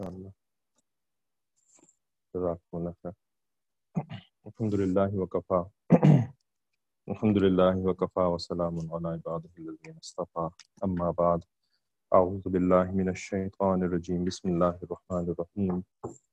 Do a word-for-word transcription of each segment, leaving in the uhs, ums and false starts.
Allah. Jazakumullah khair. Alhamdulillah wa kafa. Alhamdulillah wa kafa wa salamun ala ibadihi alladhina istafa. Amma ba'd. A'udhu billahi minash shaitanir rajim. Bismillahir rahmanir rahim.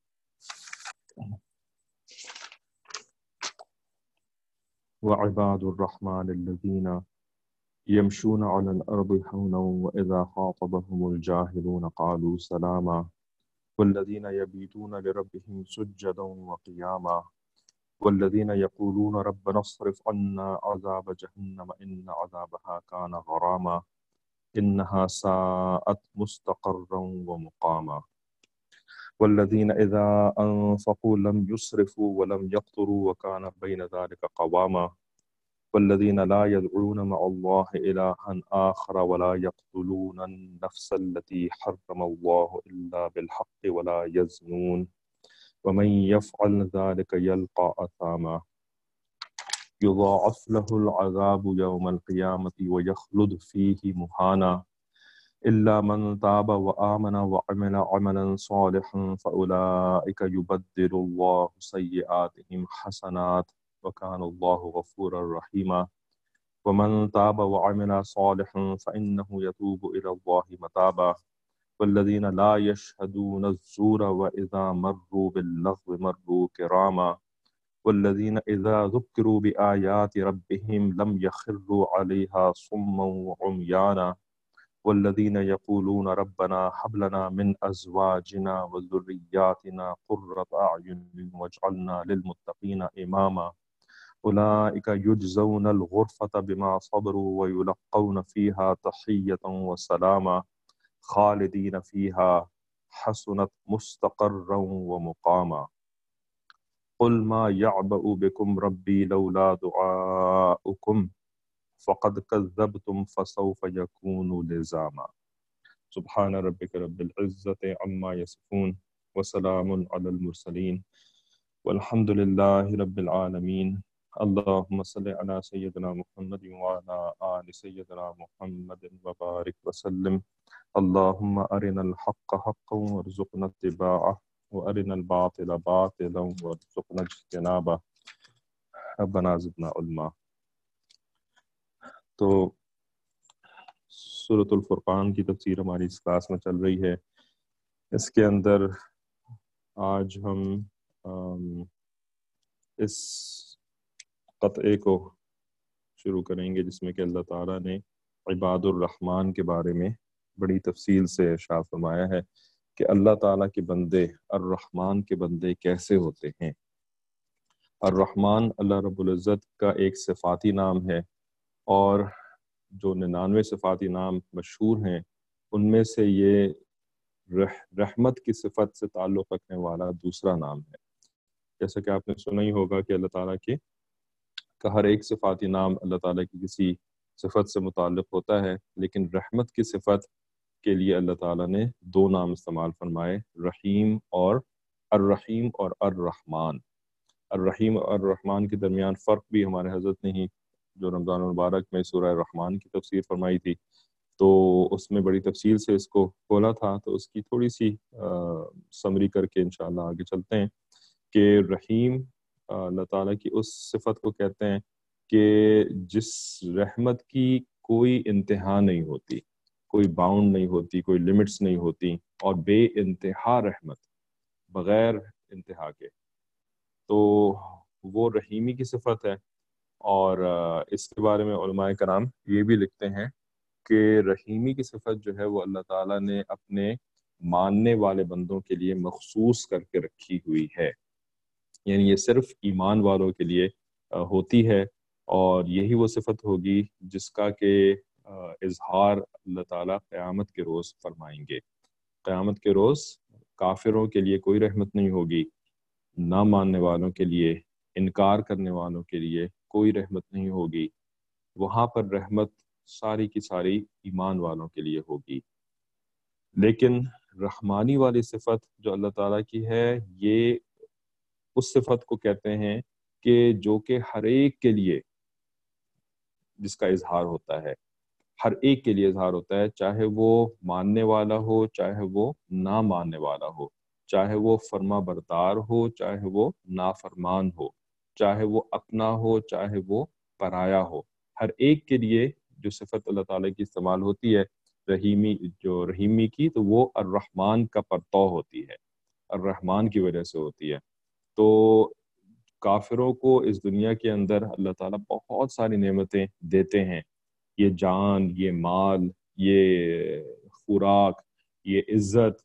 Wa ibadur rahman alladhina yamshuna 'ala al-ardi hawnan wa idha khatabahumul jahiluna qalu salama. والذين يبيتون لربهم سجدا وقياما والذين يقولون ربنا اصرف عنا عذاب جهنم إن عذابها كان غراما إنها ساءت مستقرا ومقاما والذين إذا أنفقوا لم يسرفوا ولم يقتروا وكان بين ذلك قواما والذين لا يدعون مع الله إلها آخر ولا يقتلون النفس التي حرم الله إلا بالحق ولا يزنون ومن يفعل ذلك يلقى أثاما يضاعف له العذاب يوم القيامة ويخلد فيه مهانا إلا من تاب وآمن وعمل عملا صالحا فأولئك يبدل الله سيئاتهم حسنات وكان الله غفورا رحيما ومن تاب وعمل صالحا فإنه يتوب إلى الله متابا والذين لا يشهدون الزور وإذا مروا باللغو مروا كراما والذين إذا ذكروا بآيات ربهم لم يخروا عليها صما وعميانا والذين يقولون ربنا هب لنا من أزواجنا وذرياتنا قرة أعين واجعلنا للمتقين إماما أولئك يجزون الغرفة بما صبروا ويلقون فيها تحية وسلاما خالدين فيها حسنت مستقرا ومقاما قل ما يعبأ بكم ربي لولا دعاؤكم فقد كذبتم فسوف يكون لزاما سبحان ربك رب العزة عما يصفون وسلام على المرسلين والحمد لله رب العالمين اللهم صل على سيدنا محمد وعلى آل سيدنا محمد وبارك وسلم اللهم أرنا الحق حقا وارزقنا اتباعه وأرنا الباطل باطلا وارزقنا اجتنابه ربنا زدنا علما. تو سورۃ الفرقان کی تفسیر ہماری اس کلاس میں چل رہی ہے. اس کے اندر آج ہم اس قطعے کو شروع کریں گے جس میں کہ اللہ تعالیٰ نے عباد الرحمن کے بارے میں بڑی تفصیل سے ارشاد فرمایا ہے کہ اللہ تعالیٰ کے بندے الرحمن کے بندے کیسے ہوتے ہیں. الرحمن اللہ رب العزت کا ایک صفاتی نام ہے اور جو ننانوے صفاتی نام مشہور ہیں ان میں سے یہ رح رحمت کی صفت سے تعلق رکھنے والا دوسرا نام ہے. جیسا کہ آپ نے سنا ہی ہوگا کہ اللہ تعالیٰ کے کا ہر ایک صفاتی نام اللہ تعالیٰ کی کسی صفت سے متعلق ہوتا ہے، لیکن رحمت کی صفت کے لیے اللہ تعالیٰ نے دو نام استعمال فرمائے، رحیم اور الرحیم اور الرحمن. الرحیم اور الرحمن کے درمیان فرق بھی ہمارے حضرت نے ہی جو رمضان المبارک میں سورہ الرحمن کی تفسیر فرمائی تھی تو اس میں بڑی تفصیل سے اس کو کھولا تھا، تو اس کی تھوڑی سی سمری کر کے انشاءاللہ آگے چلتے ہیں کہ رحیم اللہ تعالیٰ کی اس صفت کو کہتے ہیں کہ جس رحمت کی کوئی انتہا نہیں ہوتی، کوئی باؤنڈ نہیں ہوتی، کوئی لمٹس نہیں ہوتی، اور بے انتہا رحمت بغیر انتہا کے، تو وہ رحیمی کی صفت ہے. اور اس کے بارے میں علماء کرام یہ بھی لکھتے ہیں کہ رحیمی کی صفت جو ہے وہ اللہ تعالیٰ نے اپنے ماننے والے بندوں کے لیے مخصوص کر کے رکھی ہوئی ہے، یعنی یہ صرف ایمان والوں کے لیے ہوتی ہے، اور یہی وہ صفت ہوگی جس کا کہ اظہار اللہ تعالیٰ قیامت کے روز فرمائیں گے. قیامت کے روز کافروں کے لیے کوئی رحمت نہیں ہوگی، نہ ماننے والوں کے لیے، انکار کرنے والوں کے لیے کوئی رحمت نہیں ہوگی. وہاں پر رحمت ساری کی ساری ایمان والوں کے لیے ہوگی. لیکن رحمانی والی صفت جو اللہ تعالیٰ کی ہے یہ اس صفت کو کہتے ہیں کہ جو کہ ہر ایک کے لیے جس کا اظہار ہوتا ہے، ہر ایک کے لیے اظہار ہوتا ہے، چاہے وہ ماننے والا ہو چاہے وہ نہ ماننے والا ہو. چاہے وہ فرما بردار ہو چاہے وہ نافرمان ہو، چاہے وہ اپنا ہو چاہے وہ پرایا ہو، ہر ایک کے لیے جو صفت اللہ تعالیٰ کی استعمال ہوتی ہے رحیمی، جو رحیمی کی، تو وہ الرحمن کا پرتو ہوتی ہے، الرحمن کی وجہ سے ہوتی ہے۔ تو کافروں کو اس دنیا کے اندر اللہ تعالیٰ بہت ساری نعمتیں دیتے ہیں، یہ جان، یہ مال، یہ خوراک، یہ عزت،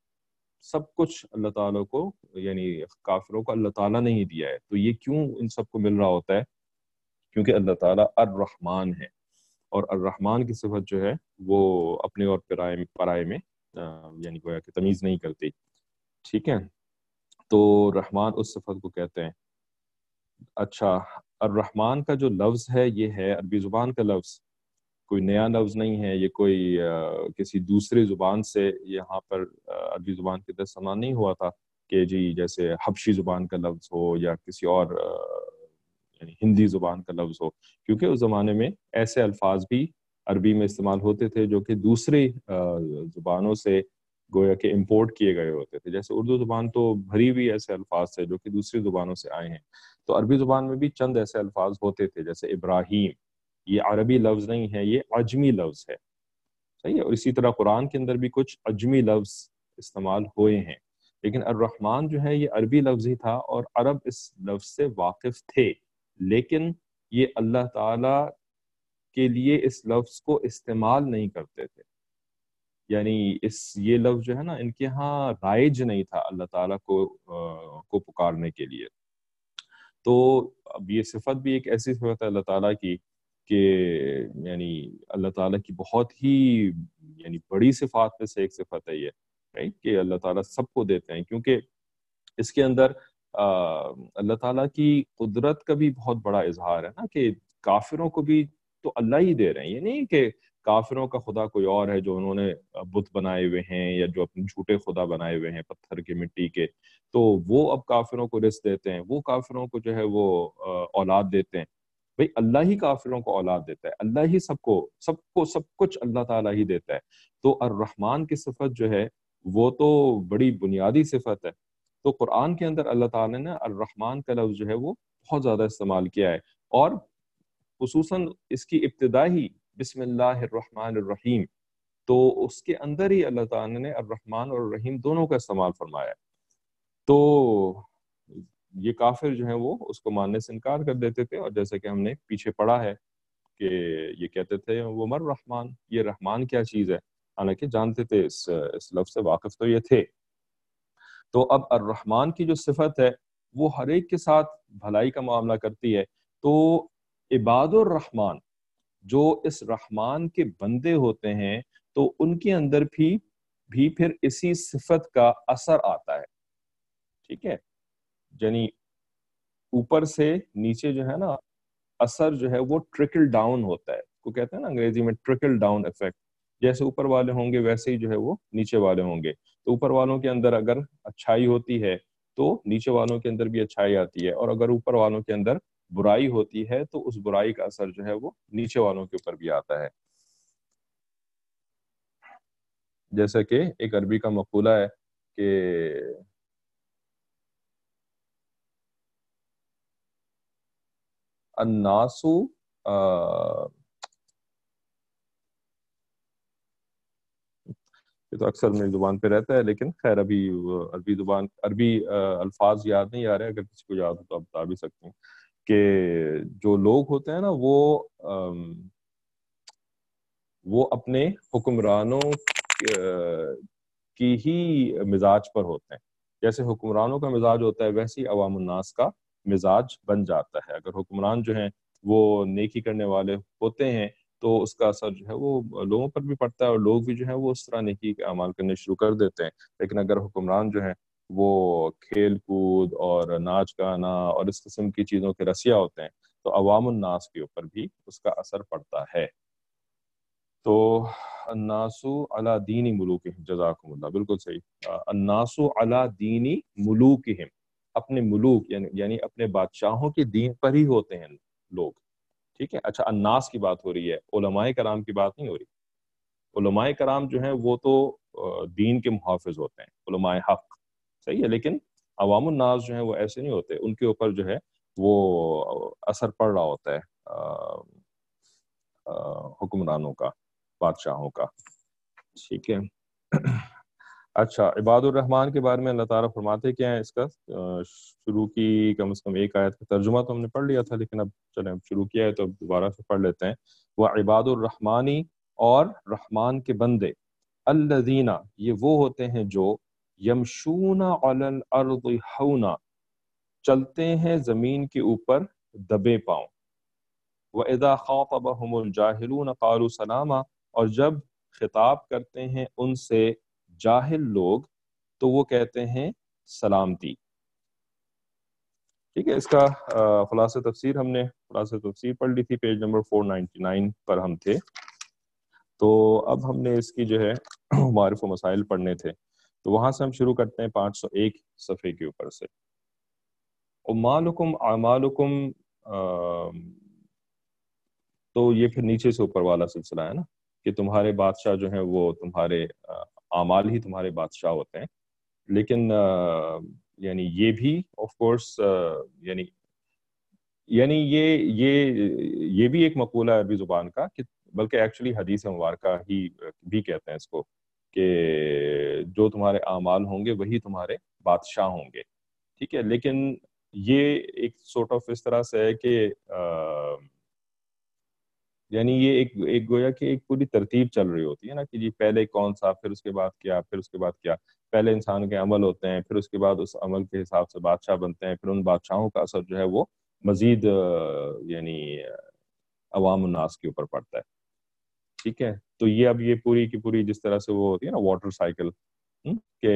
سب کچھ اللہ تعالیٰ کو، یعنی کافروں کو اللہ تعالیٰ نے ہی دیا ہے۔ تو یہ کیوں ان سب کو مل رہا ہوتا ہے؟ کیونکہ اللہ تعالیٰ الرحمن ہے، اور الرحمن کی صفت جو ہے وہ اپنے اور پرائے پرائے میں یعنی گویا کہ تمیز نہیں کرتی، ٹھیک ہے؟ تو رحمان اس صفت کو کہتے ہیں۔ اچھا، الرحمن کا جو لفظ ہے یہ ہے عربی زبان کا لفظ، کوئی نیا لفظ نہیں ہے، یہ کوئی کسی دوسری زبان سے یہاں پر عربی زبان کے اندر استعمال نہیں ہوا تھا کہ جی جیسے حبشی زبان کا لفظ ہو یا کسی اور یعنی ہندی زبان کا لفظ ہو، کیونکہ اس زمانے میں ایسے الفاظ بھی عربی میں استعمال ہوتے تھے جو کہ دوسری زبانوں سے گویا کہ امپورٹ کیے گئے ہوتے تھے۔ جیسے اردو زبان تو بھری ہوئی ایسے الفاظ تھے جو کہ دوسری زبانوں سے آئے ہیں، تو عربی زبان میں بھی چند ایسے الفاظ ہوتے تھے، جیسے ابراہیم، یہ عربی لفظ نہیں ہے، یہ عجمی لفظ ہے، صحیح ہے؟ اور اسی طرح قرآن کے اندر بھی کچھ عجمی لفظ استعمال ہوئے ہیں، لیکن الرحمن جو ہے یہ عربی لفظ ہی تھا، اور عرب اس لفظ سے واقف تھے، لیکن یہ اللہ تعالی کے لیے اس لفظ کو استعمال نہیں کرتے تھے، یعنی اس یہ لفظ جو ہے نا ان کے ہاں رائج نہیں تھا اللہ تعالیٰ کو کو پکارنے کے لیے۔ تو اب یہ صفت بھی ایک ایسی صفت ہے اللہ تعالیٰ کی کہ یعنی اللہ تعالیٰ کی بہت ہی یعنی بڑی صفات میں سے ایک صفت ہے یہ، right؟ کہ اللہ تعالیٰ سب کو دیتے ہیں، کیونکہ اس کے اندر اللہ تعالیٰ کی قدرت کا بھی بہت بڑا اظہار ہے نا، کہ کافروں کو بھی تو اللہ ہی دے رہے ہیں، یہ نہیں کہ کافروں کا خدا کوئی اور ہے جو انہوں نے بت بنائے ہوئے ہیں یا جو اپنے جھوٹے خدا بنائے ہوئے ہیں پتھر کے، مٹی کے، تو وہ اب کافروں کو رزق دیتے ہیں، وہ کافروں کو جو ہے وہ اولاد دیتے ہیں۔ بھئی اللہ ہی کافروں کو اولاد دیتا ہے، اللہ ہی سب کو سب کو سب کچھ اللہ تعالیٰ ہی دیتا ہے۔ تو الرحمن کی صفت جو ہے وہ تو بڑی بنیادی صفت ہے، تو قرآن کے اندر اللہ تعالیٰ نے الرحمن کا لفظ جو ہے وہ بہت زیادہ استعمال کیا ہے، اور خصوصاً اس کی ابتدا ہی بسم اللہ الرحمن الرحیم، تو اس کے اندر ہی اللہ تعالیٰ نے الرحمن اور الرحیم دونوں کا استعمال فرمایا ہے۔ تو یہ کافر جو ہیں وہ اس کو ماننے سے انکار کر دیتے تھے، اور جیسے کہ ہم نے پیچھے پڑھا ہے کہ یہ کہتے تھے وہ مر رحمان، یہ رحمان کیا چیز ہے، حالانکہ جانتے تھے، اس اس لفظ سے واقف تو یہ تھے۔ تو اب الرحمن کی جو صفت ہے وہ ہر ایک کے ساتھ بھلائی کا معاملہ کرتی ہے، تو عباد الرحمن جو اس رحمان کے بندے ہوتے ہیں تو ان کے اندر بھی بھی پھر اسی صفت کا اثر آتا ہے، ٹھیک ہے؟ یعنی اوپر سے نیچے جو ہے نا اثر جو ہے وہ ٹرکل ڈاؤن ہوتا ہے، کو کہتے ہیں نا انگریزی میں ٹرکل ڈاؤن ایفیکٹ، جیسے اوپر والے ہوں گے ویسے ہی جو ہے وہ نیچے والے ہوں گے، تو اوپر والوں کے اندر اگر اچھائی ہوتی ہے تو نیچے والوں کے اندر بھی اچھائی آتی ہے، اور اگر اوپر والوں کے اندر برائی ہوتی ہے تو اس برائی کا اثر جو ہے وہ نیچے والوں کے اوپر بھی آتا ہے۔ جیسا کہ ایک عربی کا مقولہ ہے کہ الناسو یہ تو اکثر میری زبان پہ رہتا ہے، لیکن خیر ابھی عربی زبان عربی الفاظ یاد نہیں آ رہے، اگر کسی کو یاد ہو تو آپ بتا بھی سکتے ہیں کہ جو لوگ ہوتے ہیں نا وہ وہ اپنے حکمرانوں کی ہی مزاج پر ہوتے ہیں، جیسے حکمرانوں کا مزاج ہوتا ہے ویسے ہی عوام الناس کا مزاج بن جاتا ہے۔ اگر حکمران جو ہیں وہ نیکی کرنے والے ہوتے ہیں تو اس کا اثر جو ہے وہ لوگوں پر بھی پڑتا ہے، اور لوگ بھی جو ہیں وہ اس طرح نیکی کے اعمال کرنے شروع کر دیتے ہیں۔ لیکن اگر حکمران جو ہیں وہ کھیل کود اور ناچ گانا اور اس قسم کی چیزوں کے رسیا ہوتے ہیں تو عوام الناس کے اوپر بھی اس کا اثر پڑتا ہے۔ تو الناسو علی دینی ملوکہم، جزاکم اللہ، بالکل صحیح، الناسو علی دینی ملوکہم، اپنے ملوک یعنی یعنی اپنے بادشاہوں کے دین پر ہی ہوتے ہیں لوگ، ٹھیک ہے؟ اچھا، الناس کی بات ہو رہی ہے، علماء کرام کی بات نہیں ہو رہی۔ علماء کرام جو ہیں وہ تو دین کے محافظ ہوتے ہیں، علماء حق، صحیح ہے، لیکن عوام الناس جو ہیں وہ ایسے نہیں ہوتے، ان کے اوپر جو ہے وہ اثر پڑ رہا ہوتا ہے حکمرانوں کا، بادشاہوں کا، ٹھیک ہے۔ اچھا، عباد الرحمن کے بارے میں اللہ تعالیٰ فرماتے کیا ہیں؟ اس کا شروع کی کم از کم ایک آیت کا ترجمہ تو ہم نے پڑھ لیا تھا، لیکن اب چلیں اب شروع کیا ہے تو اب دوبارہ سے پڑھ لیتے ہیں۔ وہ عباد الرحمانی، اور رحمان کے بندے، الذین، یہ وہ ہوتے ہیں جو یمشون علی الارض ہونا، چلتے ہیں زمین کے اوپر دبے پاؤں، وَإِذَا خَاطَبَهُمُ الْجَاهِلُونَ قَالُوا سَلَامًا، اور جب خطاب کرتے ہیں ان سے جاہل لوگ تو وہ کہتے ہیں سلامتی۔ ٹھیک ہے، اس کا خلاصہ تفسیر ہم نے خلاصہ تفسیر پڑھ لی تھی، پیج نمبر چار سو ننانوے پر ہم تھے، تو اب ہم نے اس کی جو ہے معارف و مسائل پڑھنے تھے، تو وہاں سے ہم شروع کرتے ہیں پانچ سو ایک صفحے کے اوپر سے۔ امالکم اعمالکم، تو یہ پھر نیچے سے اوپر والا سلسلہ ہے نا، کہ تمہارے بادشاہ جو ہیں وہ تمہارے اعمال ہی تمہارے بادشاہ ہوتے ہیں، لیکن یعنی یہ بھی آف کورس یعنی یعنی یہ یہ یہ بھی ایک مقولہ ہے عربی زبان کا، کہ بلکہ ایکچولی حدیث مبارکہ ہی بھی کہتے ہیں اس کو، کہ جو تمہارے اعمال ہوں گے وہی تمہارے بادشاہ ہوں گے، ٹھیک ہے۔ لیکن یہ ایک سورٹ آف اس طرح سے ہے کہ یعنی یہ ایک ایک گویا کہ ایک پوری ترتیب چل رہی ہوتی ہے نا، کہ جی پہلے کون سا، پھر اس کے بعد کیا، پھر اس کے بعد کیا، پہلے انسان کے عمل ہوتے ہیں، پھر اس کے بعد اس عمل کے حساب سے بادشاہ بنتے ہیں، پھر ان بادشاہوں کا اثر جو ہے وہ مزید یعنی عوام الناس کے اوپر پڑتا ہے، ٹھیک ہے۔ تو یہ اب یہ پوری کی پوری جس طرح سے وہ ہوتی ہے نا واٹر سائیکل، کہ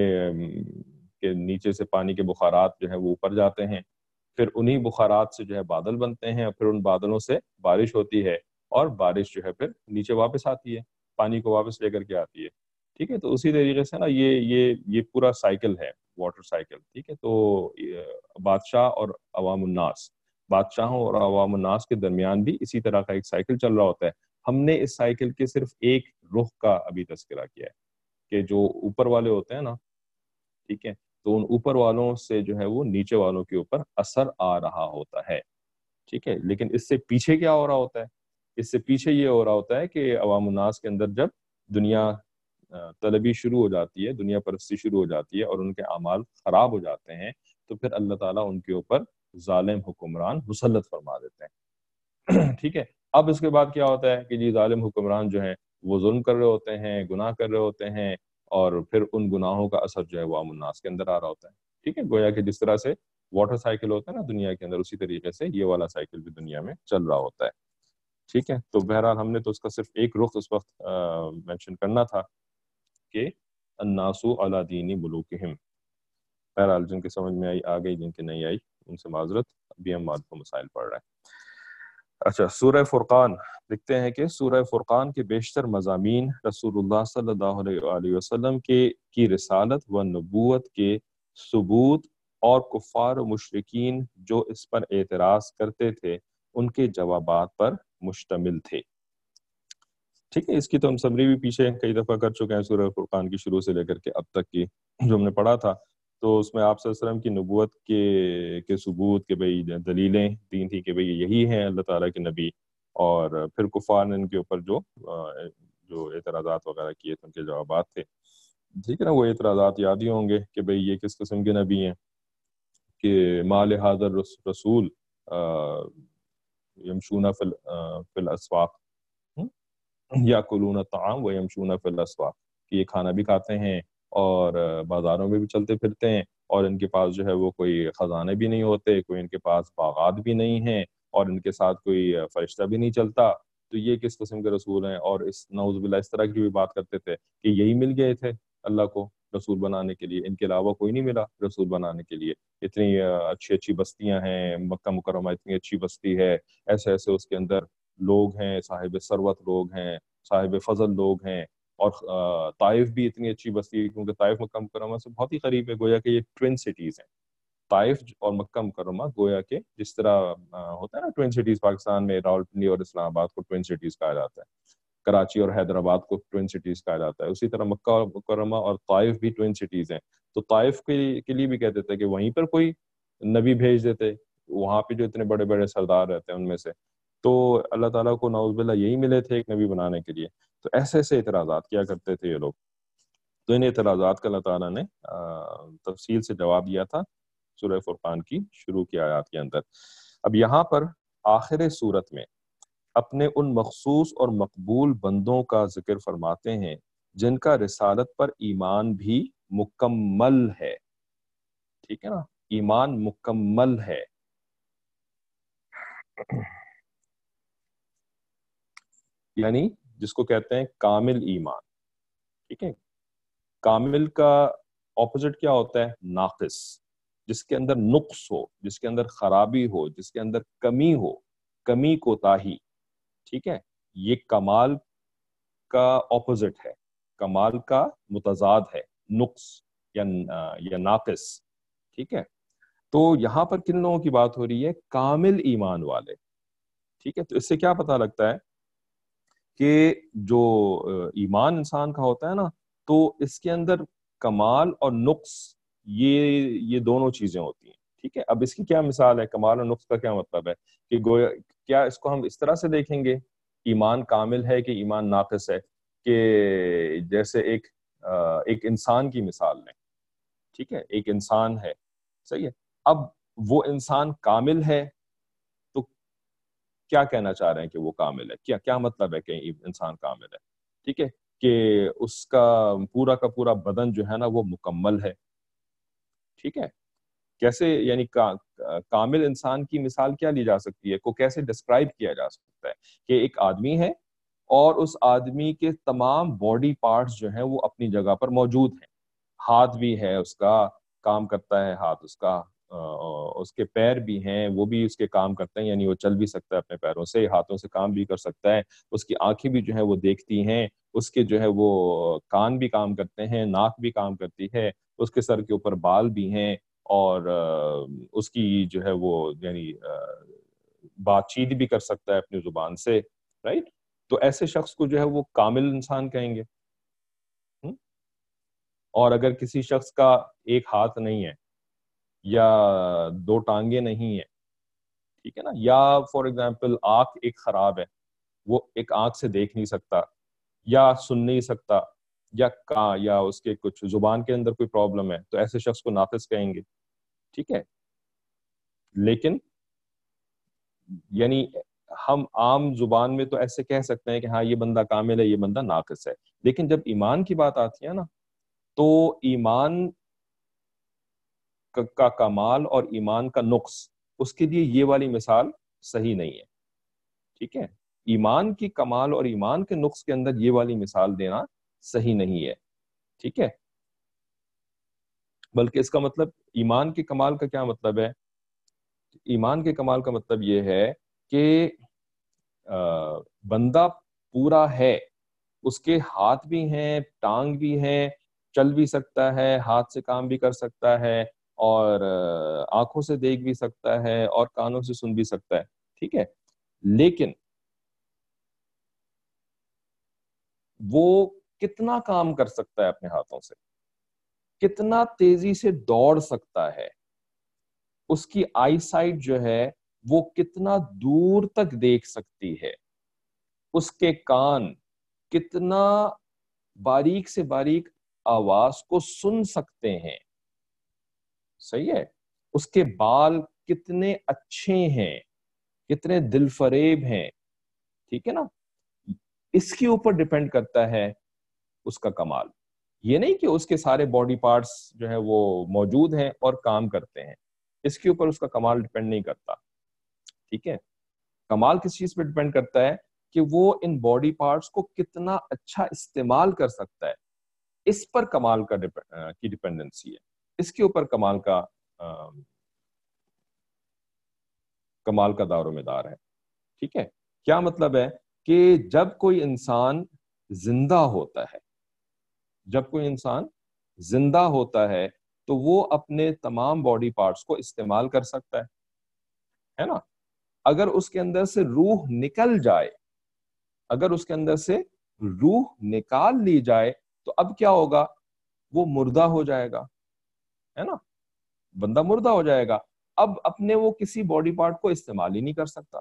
کہ نیچے سے پانی کے بخارات جو ہے وہ اوپر جاتے ہیں، پھر انہی بخارات سے جو ہے بادل بنتے ہیں، اور پھر ان بادلوں سے بارش ہوتی ہے، اور بارش جو ہے پھر نیچے واپس آتی ہے، پانی کو واپس لے کر کے آتی ہے، ٹھیک ہے۔ تو اسی طریقے سے نا یہ یہ یہ پورا سائیکل ہے، واٹر سائیکل، ٹھیک ہے۔ تو بادشاہ اور عوام الناس، بادشاہوں اور عوام الناس کے درمیان بھی اسی طرح کا ایک سائیکل چل رہا ہوتا ہے۔ ہم نے اس سائیکل کے صرف ایک رخ کا ابھی تذکرہ کیا ہے، کہ جو اوپر والے ہوتے ہیں نا، ٹھیک ہے، تو ان اوپر والوں سے جو ہے وہ نیچے والوں کے اوپر اثر آ رہا ہوتا ہے، ٹھیک ہے۔ لیکن اس سے پیچھے کیا ہو رہا ہوتا ہے؟ اس سے پیچھے یہ ہو رہا ہوتا ہے کہ عوام الناس کے اندر جب دنیا طلبی شروع ہو جاتی ہے، دنیا پرستی شروع ہو جاتی ہے، اور ان کے اعمال خراب ہو جاتے ہیں، تو پھر اللہ تعالیٰ ان کے اوپر ظالم حکمران مسلط فرما دیتے ہیں، ٹھیک ہے۔ اب اس کے بعد کیا ہوتا ہے کہ جی ظالم حکمران جو ہیں وہ ظلم کر رہے ہوتے ہیں، گناہ کر رہے ہوتے ہیں، اور پھر ان گناہوں کا اثر جو ہے وہ عوام الناس کے اندر آ رہا ہوتا ہے، ٹھیک ہے۔ گویا کہ جس طرح سے واٹر سائیکل ہوتا ہے نا دنیا کے اندر، اسی طریقے سے یہ والا سائیکل بھی دنیا میں چل رہا ہوتا ہے، ٹھیک ہے۔ تو بہرحال ہم نے تو اس کا صرف ایک رخ اس وقت مینشن کرنا تھا، کہ الناس علی دین ملوکہم۔ بہرحال جن کے سمجھ میں آئی آ گئی، جن کے نہیں آئی ان سے معذرت، ابھی ہم معرف و مسائل پڑھ رہے ہیں۔ اچھا، سورہ فرقان لکھتے ہیں کہ سورہ فرقان کے بیشتر مضامین رسول اللہ صلی اللہ علیہ وسلم کے کی رسالت و نبوت کے ثبوت، اور کفار و مشرکین جو اس پر اعتراض کرتے تھے ان کے جوابات پر مشتمل تھے، ٹھیک ہے۔ اس کی تو ہم سمری بھی پیچھے کئی دفعہ کر چکے ہیں، سورہ فرقان کی شروع سے لے کر کے اب تک کی جو ہم نے پڑھا تھا، تو اس میں آپ صلی اللہ علیہ وسلم کی نبوت کے کے ثبوت کے بھئی دلیلیں دین تھی کہ بھئی یہی ہیں اللہ تعالیٰ کے نبی، اور پھر کفار نے ان کے اوپر جو جو اعتراضات وغیرہ کیے تھے ان کے جوابات تھے، ٹھیک ہے نا۔ وہ اعتراضات یاد ہی ہوں گے کہ بھئی یہ کس قسم کے نبی ہیں، کہ ما لہذا رسول یمشون فی الاسواق یاکلون الطعام ویمشون فی الاسواق، کہ یہ کھانا بھی کھاتے ہیں اور بازاروں میں بھی چلتے پھرتے ہیں، اور ان کے پاس جو ہے وہ کوئی خزانے بھی نہیں ہوتے، کوئی ان کے پاس باغات بھی نہیں ہیں، اور ان کے ساتھ کوئی فرشتہ بھی نہیں چلتا، تو یہ کس قسم کے رسول ہیں؟ اور اس نعوذ باللہ اس طرح کی بھی بات کرتے تھے کہ یہی مل گئے تھے اللہ کو رسول بنانے کے لیے، ان کے علاوہ کوئی نہیں ملا رسول بنانے کے لیے، اتنی اچھی اچھی بستیاں ہیں، مکہ مکرمہ اتنی اچھی بستی ہے، ایسے ایسے اس کے اندر لوگ ہیں، صاحب ثروت لوگ ہیں، صاحب فضل لوگ ہیں، اور طائف بھی اتنی اچھی بستی ہے، کیونکہ طائف مکہ مکرمہ سے بہت ہی قریب ہے، گویا کہ یہ ٹوین سٹیز ہیں، طائف اور مکہ مکرمہ، گویا کہ جس طرح ہوتا ہے نا ٹوین سٹیز، پاکستان میں راولپنڈی اور اسلام آباد کو ٹوین سٹیز کہا جاتا ہے، کراچی اور حیدرآباد کو ٹوئن سٹیز کہا جاتا ہے. اسی طرح مکہ مکرمہ اور طائف بھی ٹوئن سٹیز ہیں. تو طائف کے لیے بھی کہتے تھے کہ وہیں پر کوئی نبی بھیج دیتے, وہاں پہ جو اتنے بڑے بڑے سردار رہتے ہیں ان میں سے, تو اللہ تعالیٰ کو نعوذ باللہ یہی ملے تھے ایک نبی بنانے کے لیے. تو ایسے ایسے اعتراضات کیا کرتے تھے یہ لوگ. تو ان اعتراضات کا اللہ تعالیٰ نے تفصیل سے جواب دیا تھا سورہ فرقان کی شروع کی آیات کے اندر. اب یہاں پر آخر سورت میں اپنے ان مخصوص اور مقبول بندوں کا ذکر فرماتے ہیں جن کا رسالت پر ایمان بھی مکمل ہے. ٹھیک ہے نا, ایمان مکمل ہے. یعنی جس کو کہتے ہیں کامل ایمان. ٹھیک ہے, کامل کا اپوزٹ کیا ہوتا ہے؟ ناقص. جس کے اندر نقص ہو, جس کے اندر خرابی ہو, جس کے اندر کمی ہو, کمی کوتاہی. ٹھیک ہے, یہ کمال کا اپوزٹ ہے, کمال کا متضاد ہے نقص یا یا ناقص. ٹھیک ہے, تو یہاں پر کن لوگوں کی بات ہو رہی ہے؟ کامل ایمان والے. ٹھیک ہے, تو اس سے کیا پتہ لگتا ہے کہ جو ایمان انسان کا ہوتا ہے نا, تو اس کے اندر کمال اور نقص یہ یہ دونوں چیزیں ہوتی ہیں. ٹھیک ہے, اب اس کی کیا مثال ہے؟ کمال اور نقص کا کیا مطلب ہے کہ گویا کیا اس کو ہم اس طرح سے دیکھیں گے ایمان کامل ہے کہ ایمان ناقص ہے, کہ جیسے ایک ایک انسان کی مثال لیں. ٹھیک ہے, ایک انسان ہے, صحیح ہے, اب وہ انسان کامل ہے, تو کیا کہنا چاہ رہے ہیں کہ وہ کامل ہے؟ کیا کیا مطلب ہے کہ انسان کامل ہے؟ ٹھیک ہے, کہ اس کا پورا کا پورا بدن جو ہے نا وہ مکمل ہے. ٹھیک ہے, کیسے یعنی کامل انسان کی مثال کیا لی جا سکتی ہے, کو کیسے ڈسکرائب کیا جا سکتا ہے کہ ایک آدمی ہے اور اس آدمی کے تمام باڈی پارٹس جو ہیں وہ اپنی جگہ پر موجود ہیں. ہاتھ بھی ہے اس کا, کام کرتا ہے ہاتھ اس کا, اس کے پیر بھی ہیں وہ بھی اس کے کام کرتے ہیں, یعنی وہ چل بھی سکتا ہے اپنے پیروں سے, ہاتھوں سے کام بھی کر سکتا ہے, اس کی آنکھیں بھی جو ہے وہ دیکھتی ہیں, اس کے جو ہے وہ کان بھی کام کرتے ہیں, ناک بھی کام کرتی ہے, اس کے سر کے اوپر بال بھی ہیں, اور اس کی جو ہے وہ یعنی بات چیت بھی کر سکتا ہے اپنی زبان سے. رائٹ, تو ایسے شخص کو جو ہے وہ کامل انسان کہیں گے. اور اگر کسی شخص کا ایک ہاتھ نہیں ہے یا دو ٹانگیں نہیں ہیں, ٹھیک ہے نا, یا فار ایگزامپل آنکھ ایک خراب ہے, وہ ایک آنکھ سے دیکھ نہیں سکتا یا سن نہیں سکتا, یا کہاں یا اس کے کچھ زبان کے اندر کوئی پرابلم ہے, تو ایسے شخص کو ناقص کہیں گے. ٹھیک ہے, لیکن یعنی ہم عام زبان میں تو ایسے کہہ سکتے ہیں کہ ہاں یہ بندہ کامل ہے, یہ بندہ ناقص ہے. لیکن جب ایمان کی بات آتی ہے نا, تو ایمان کا کمال اور ایمان کا نقص, اس کے لیے یہ والی مثال صحیح نہیں ہے. ٹھیک ہے, ایمان کی کمال اور ایمان کے نقص کے اندر یہ والی مثال دینا صحیح نہیں ہے. ٹھیک ہے, بلکہ اس کا مطلب ایمان کے کمال کا کیا مطلب ہے؟ ایمان کے کمال کا مطلب یہ ہے کہ بندہ پورا ہے, اس کے ہاتھ بھی ہیں, ٹانگ بھی ہیں, چل بھی سکتا ہے, ہاتھ سے کام بھی کر سکتا ہے, اور آنکھوں سے دیکھ بھی سکتا ہے, اور کانوں سے سن بھی سکتا ہے. ٹھیک ہے, لیکن وہ کتنا کام کر سکتا ہے اپنے ہاتھوں سے, کتنا تیزی سے دوڑ سکتا ہے, اس کی آئی سائٹ جو ہے وہ کتنا دور تک دیکھ سکتی ہے, اس کے کان کتنا باریک سے باریک آواز کو سن سکتے ہیں. صحیح ہے, اس کے بال کتنے اچھے ہیں, کتنے دل فریب ہیں. ٹھیک ہے نا, اس کے اوپر ڈیپینڈ کرتا ہے اس کا کمال. یہ نہیں کہ اس کے سارے باڈی پارٹس جو ہے وہ موجود ہیں اور کام کرتے ہیں, اس کے اوپر اس کا کمال ڈیپینڈ نہیں کرتا. ٹھیک ہے, کمال کس چیز پہ ڈیپینڈ کرتا ہے کہ وہ ان باڈی پارٹس کو کتنا اچھا استعمال کر سکتا ہے, اس پر کمال کا کی ڈیپینڈنسی ہے, اس کے اوپر کمال کا کمال کا دار و مدار ہے. ٹھیک ہے, کیا مطلب ہے کہ جب کوئی انسان زندہ ہوتا ہے, جب کوئی انسان زندہ ہوتا ہے تو وہ اپنے تمام باڈی پارٹس کو استعمال کر سکتا ہے, ہے نا. اگر اس کے اندر سے روح نکل جائے, اگر اس کے اندر سے روح نکال لی جائے تو اب کیا ہوگا؟ وہ مردہ ہو جائے گا، ہے نا، بندہ مردہ ہو جائے گا، اب اپنے وہ کسی باڈی پارٹ کو استعمال ہی نہیں کر سکتا،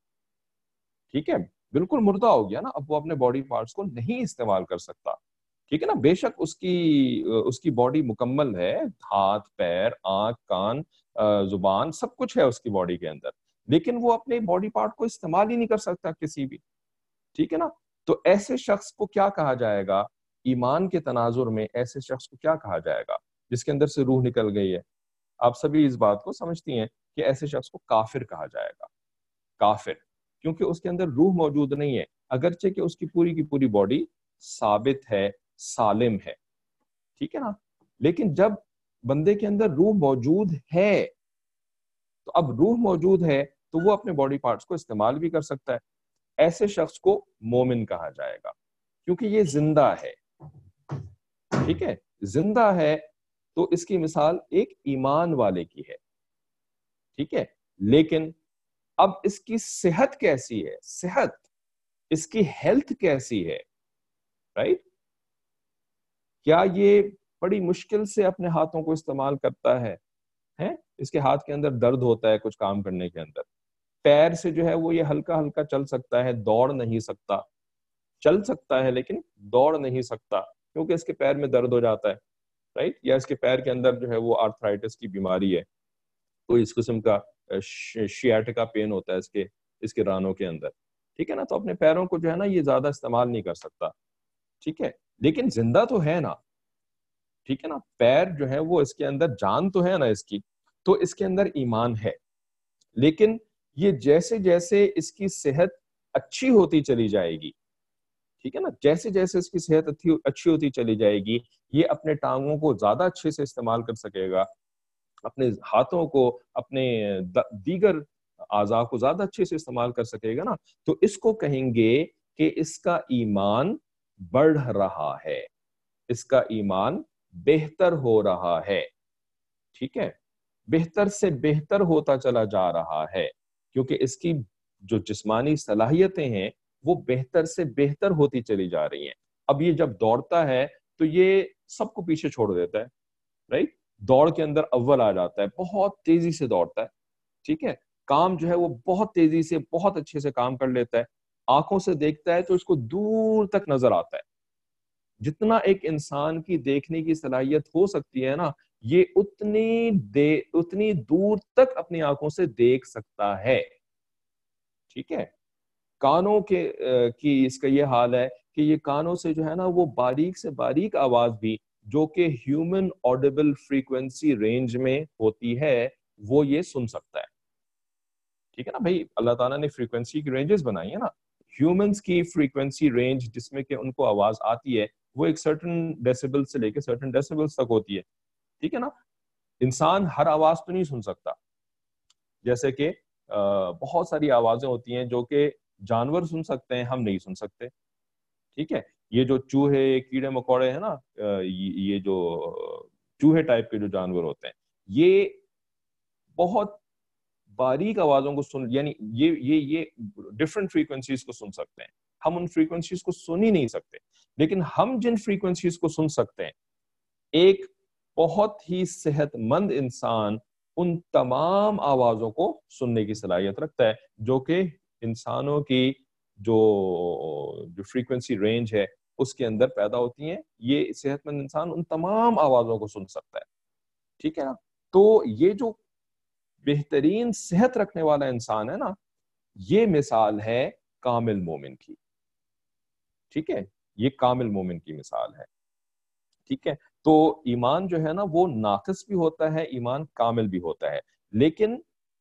ٹھیک ہے، بالکل مردہ ہو گیا نا، اب وہ اپنے باڈی پارٹس کو نہیں استعمال کر سکتا، ٹھیک ہے نا، بے شک اس کی اس کی باڈی مکمل ہے، ہاتھ پیر آنکھ کان زبان سب کچھ ہے اس کی باڈی کے اندر، لیکن وہ اپنے باڈی پارٹ کو استعمال ہی نہیں کر سکتا کسی بھی، ٹھیک ہے نا، تو ایسے شخص کو کیا کہا جائے گا؟ ایمان کے تناظر میں ایسے شخص کو کیا کہا جائے گا جس کے اندر سے روح نکل گئی ہے؟ آپ سبھی اس بات کو سمجھتی ہیں کہ ایسے شخص کو کافر کہا جائے گا، کافر، کیونکہ اس کے اندر روح موجود نہیں ہے، اگرچہ کہ اس کی پوری کی پوری باڈی ثابت ہے، سالم ہے، ٹھیک ہے نا، لیکن جب بندے کے اندر روح موجود ہے تو اب روح موجود ہے تو وہ اپنے باڈی پارٹس کو استعمال بھی کر سکتا ہے، ایسے شخص کو مومن کہا جائے گا کیونکہ یہ زندہ ہے، ٹھیک ہے، زندہ ہے تو اس کی مثال ایک ایمان والے کی ہے، ٹھیک ہے، لیکن اب اس کی صحت کیسی ہے؟ صحت، اس کی ہیلتھ کیسی ہے، رائٹ؟ کیا یہ بڑی مشکل سے اپنے ہاتھوں کو استعمال کرتا ہے؟ ہیں اس کے ہاتھ کے اندر درد ہوتا ہے کچھ کام کرنے کے اندر، پیر سے جو ہے وہ یہ ہلکا ہلکا چل سکتا ہے، دوڑ نہیں سکتا، چل سکتا ہے لیکن دوڑ نہیں سکتا کیونکہ اس کے پیر میں درد ہو جاتا ہے، رائٹ؟ یا اس کے پیر کے اندر جو ہے وہ آرتھرائٹس کی بیماری ہے، کوئی اس قسم کا شیاٹکا پین ہوتا ہے اس کے اس کے رانوں کے اندر، ٹھیک ہے نا، تو اپنے پیروں کو جو ہے نا یہ زیادہ استعمال نہیں کر سکتا، ٹھیک ہے، لیکن زندہ تو ہے نا، ٹھیک ہے نا، پیر جو ہے وہ اس کے اندر جان تو ہے نا اس کی، تو اس کے اندر ایمان ہے، لیکن یہ جیسے جیسے اس کی صحت اچھی ہوتی چلی جائے گی، ٹھیک ہے نا، جیسے جیسے اس کی صحت اچھی ہوتی چلی جائے گی یہ اپنے ٹانگوں کو زیادہ اچھے سے استعمال کر سکے گا، اپنے ہاتھوں کو، اپنے دیگر اعضاء کو زیادہ اچھے سے استعمال کر سکے گا نا، تو اس کو کہیں گے کہ اس کا ایمان بڑھ رہا ہے، اس کا ایمان بہتر ہو رہا ہے، ٹھیک ہے، بہتر سے بہتر ہوتا چلا جا رہا ہے کیونکہ اس کی جو جسمانی صلاحیتیں ہیں وہ بہتر سے بہتر ہوتی چلی جا رہی ہیں، اب یہ جب دوڑتا ہے تو یہ سب کو پیچھے چھوڑ دیتا ہے، رائٹ؟ دوڑ کے اندر اول آ جاتا ہے، بہت تیزی سے دوڑتا ہے، ٹھیک ہے، کام جو ہے وہ بہت تیزی سے بہت اچھے سے کام کر لیتا ہے، آنکھوں سے دیکھتا ہے تو اس کو دور تک نظر آتا ہے، جتنا ایک انسان کی دیکھنے کی صلاحیت ہو سکتی ہے نا یہ اتنی دے اتنی دور تک اپنی آنکھوں سے دیکھ سکتا ہے، ٹھیک ہے، کانوں کے کی اس کا یہ حال ہے کہ یہ کانوں سے جو ہے نا وہ باریک سے باریک آواز بھی جو کہ ہیومن آڈیبل فریکوینسی رینج میں ہوتی ہے وہ یہ سن سکتا ہے، ٹھیک ہے نا بھائی، اللہ تعالیٰ نے فریکوینسی کی رینجز بنائی ہیں نا، ہیومنز کی فریکوینسی رینج جس میں کہ ان کو آواز آتی ہے وہ ایک سرٹن ڈیسیبل سے لے کے سرٹن ڈیسیبلز تک ہوتی ہے، ٹھیک ہے نا، انسان ہر آواز تو نہیں سن سکتا، جیسے کہ بہت ساری آوازیں ہوتی ہیں جو کہ جانور سن سکتے ہیں ہم نہیں سن سکتے، ٹھیک ہے، یہ جو چوہے کیڑے مکوڑے ہیں نا، یہ جو چوہے ٹائپ کے جو جانور ہوتے ہیں یہ بہت باریک آوازوں کو سن یعنی یہ یہ یہ ڈفرنٹ فریکوینسیز کو سن سکتے ہیں، ہم ان فریکوینسیز کو سن ہی نہیں سکتے، لیکن ہم جن فریکوینسیز کو سن سکتے ہیں ایک بہت ہی صحت مند انسان ان تمام آوازوں کو سننے کی صلاحیت رکھتا ہے جو کہ انسانوں کی جو جو فریکوینسی رینج ہے اس کے اندر پیدا ہوتی ہیں، یہ صحت مند انسان ان تمام آوازوں کو سن سکتا ہے، ٹھیک ہے نا، تو یہ جو بہترین صحت رکھنے والا انسان ہے نا یہ مثال ہے کامل مومن کی، ٹھیک ہے، یہ کامل مومن کی مثال ہے، ٹھیک ہے، تو ایمان جو ہے نا وہ ناقص بھی ہوتا ہے، ایمان کامل بھی ہوتا ہے، لیکن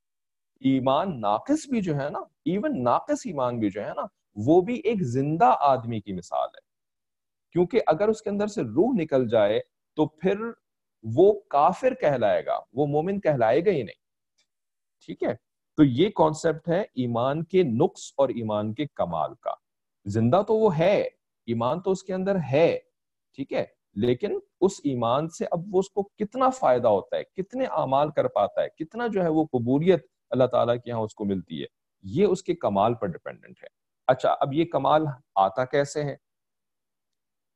ایمان ناقص بھی جو ہے نا، ایون ناقص ایمان بھی جو ہے نا وہ بھی ایک زندہ آدمی کی مثال ہے، کیونکہ اگر اس کے اندر سے روح نکل جائے تو پھر وہ کافر کہلائے گا، وہ مومن کہلائے گا ہی نہیں، ٹھیک ہے، تو یہ کانسیپٹ ہے ایمان کے نقص اور ایمان کے کمال کا، زندہ تو وہ ہے، ایمان تو اس کے اندر ہے، ٹھیک ہے، لیکن اس ایمان سے اب وہ اس کو کتنا فائدہ ہوتا ہے، کتنے اعمال کر پاتا ہے، کتنا جو ہے وہ قبولیت اللہ تعالیٰ کے ہاں اس کو ملتی ہے، یہ اس کے کمال پر ڈیپینڈنٹ ہے۔ اچھا اب یہ کمال آتا کیسے ہے؟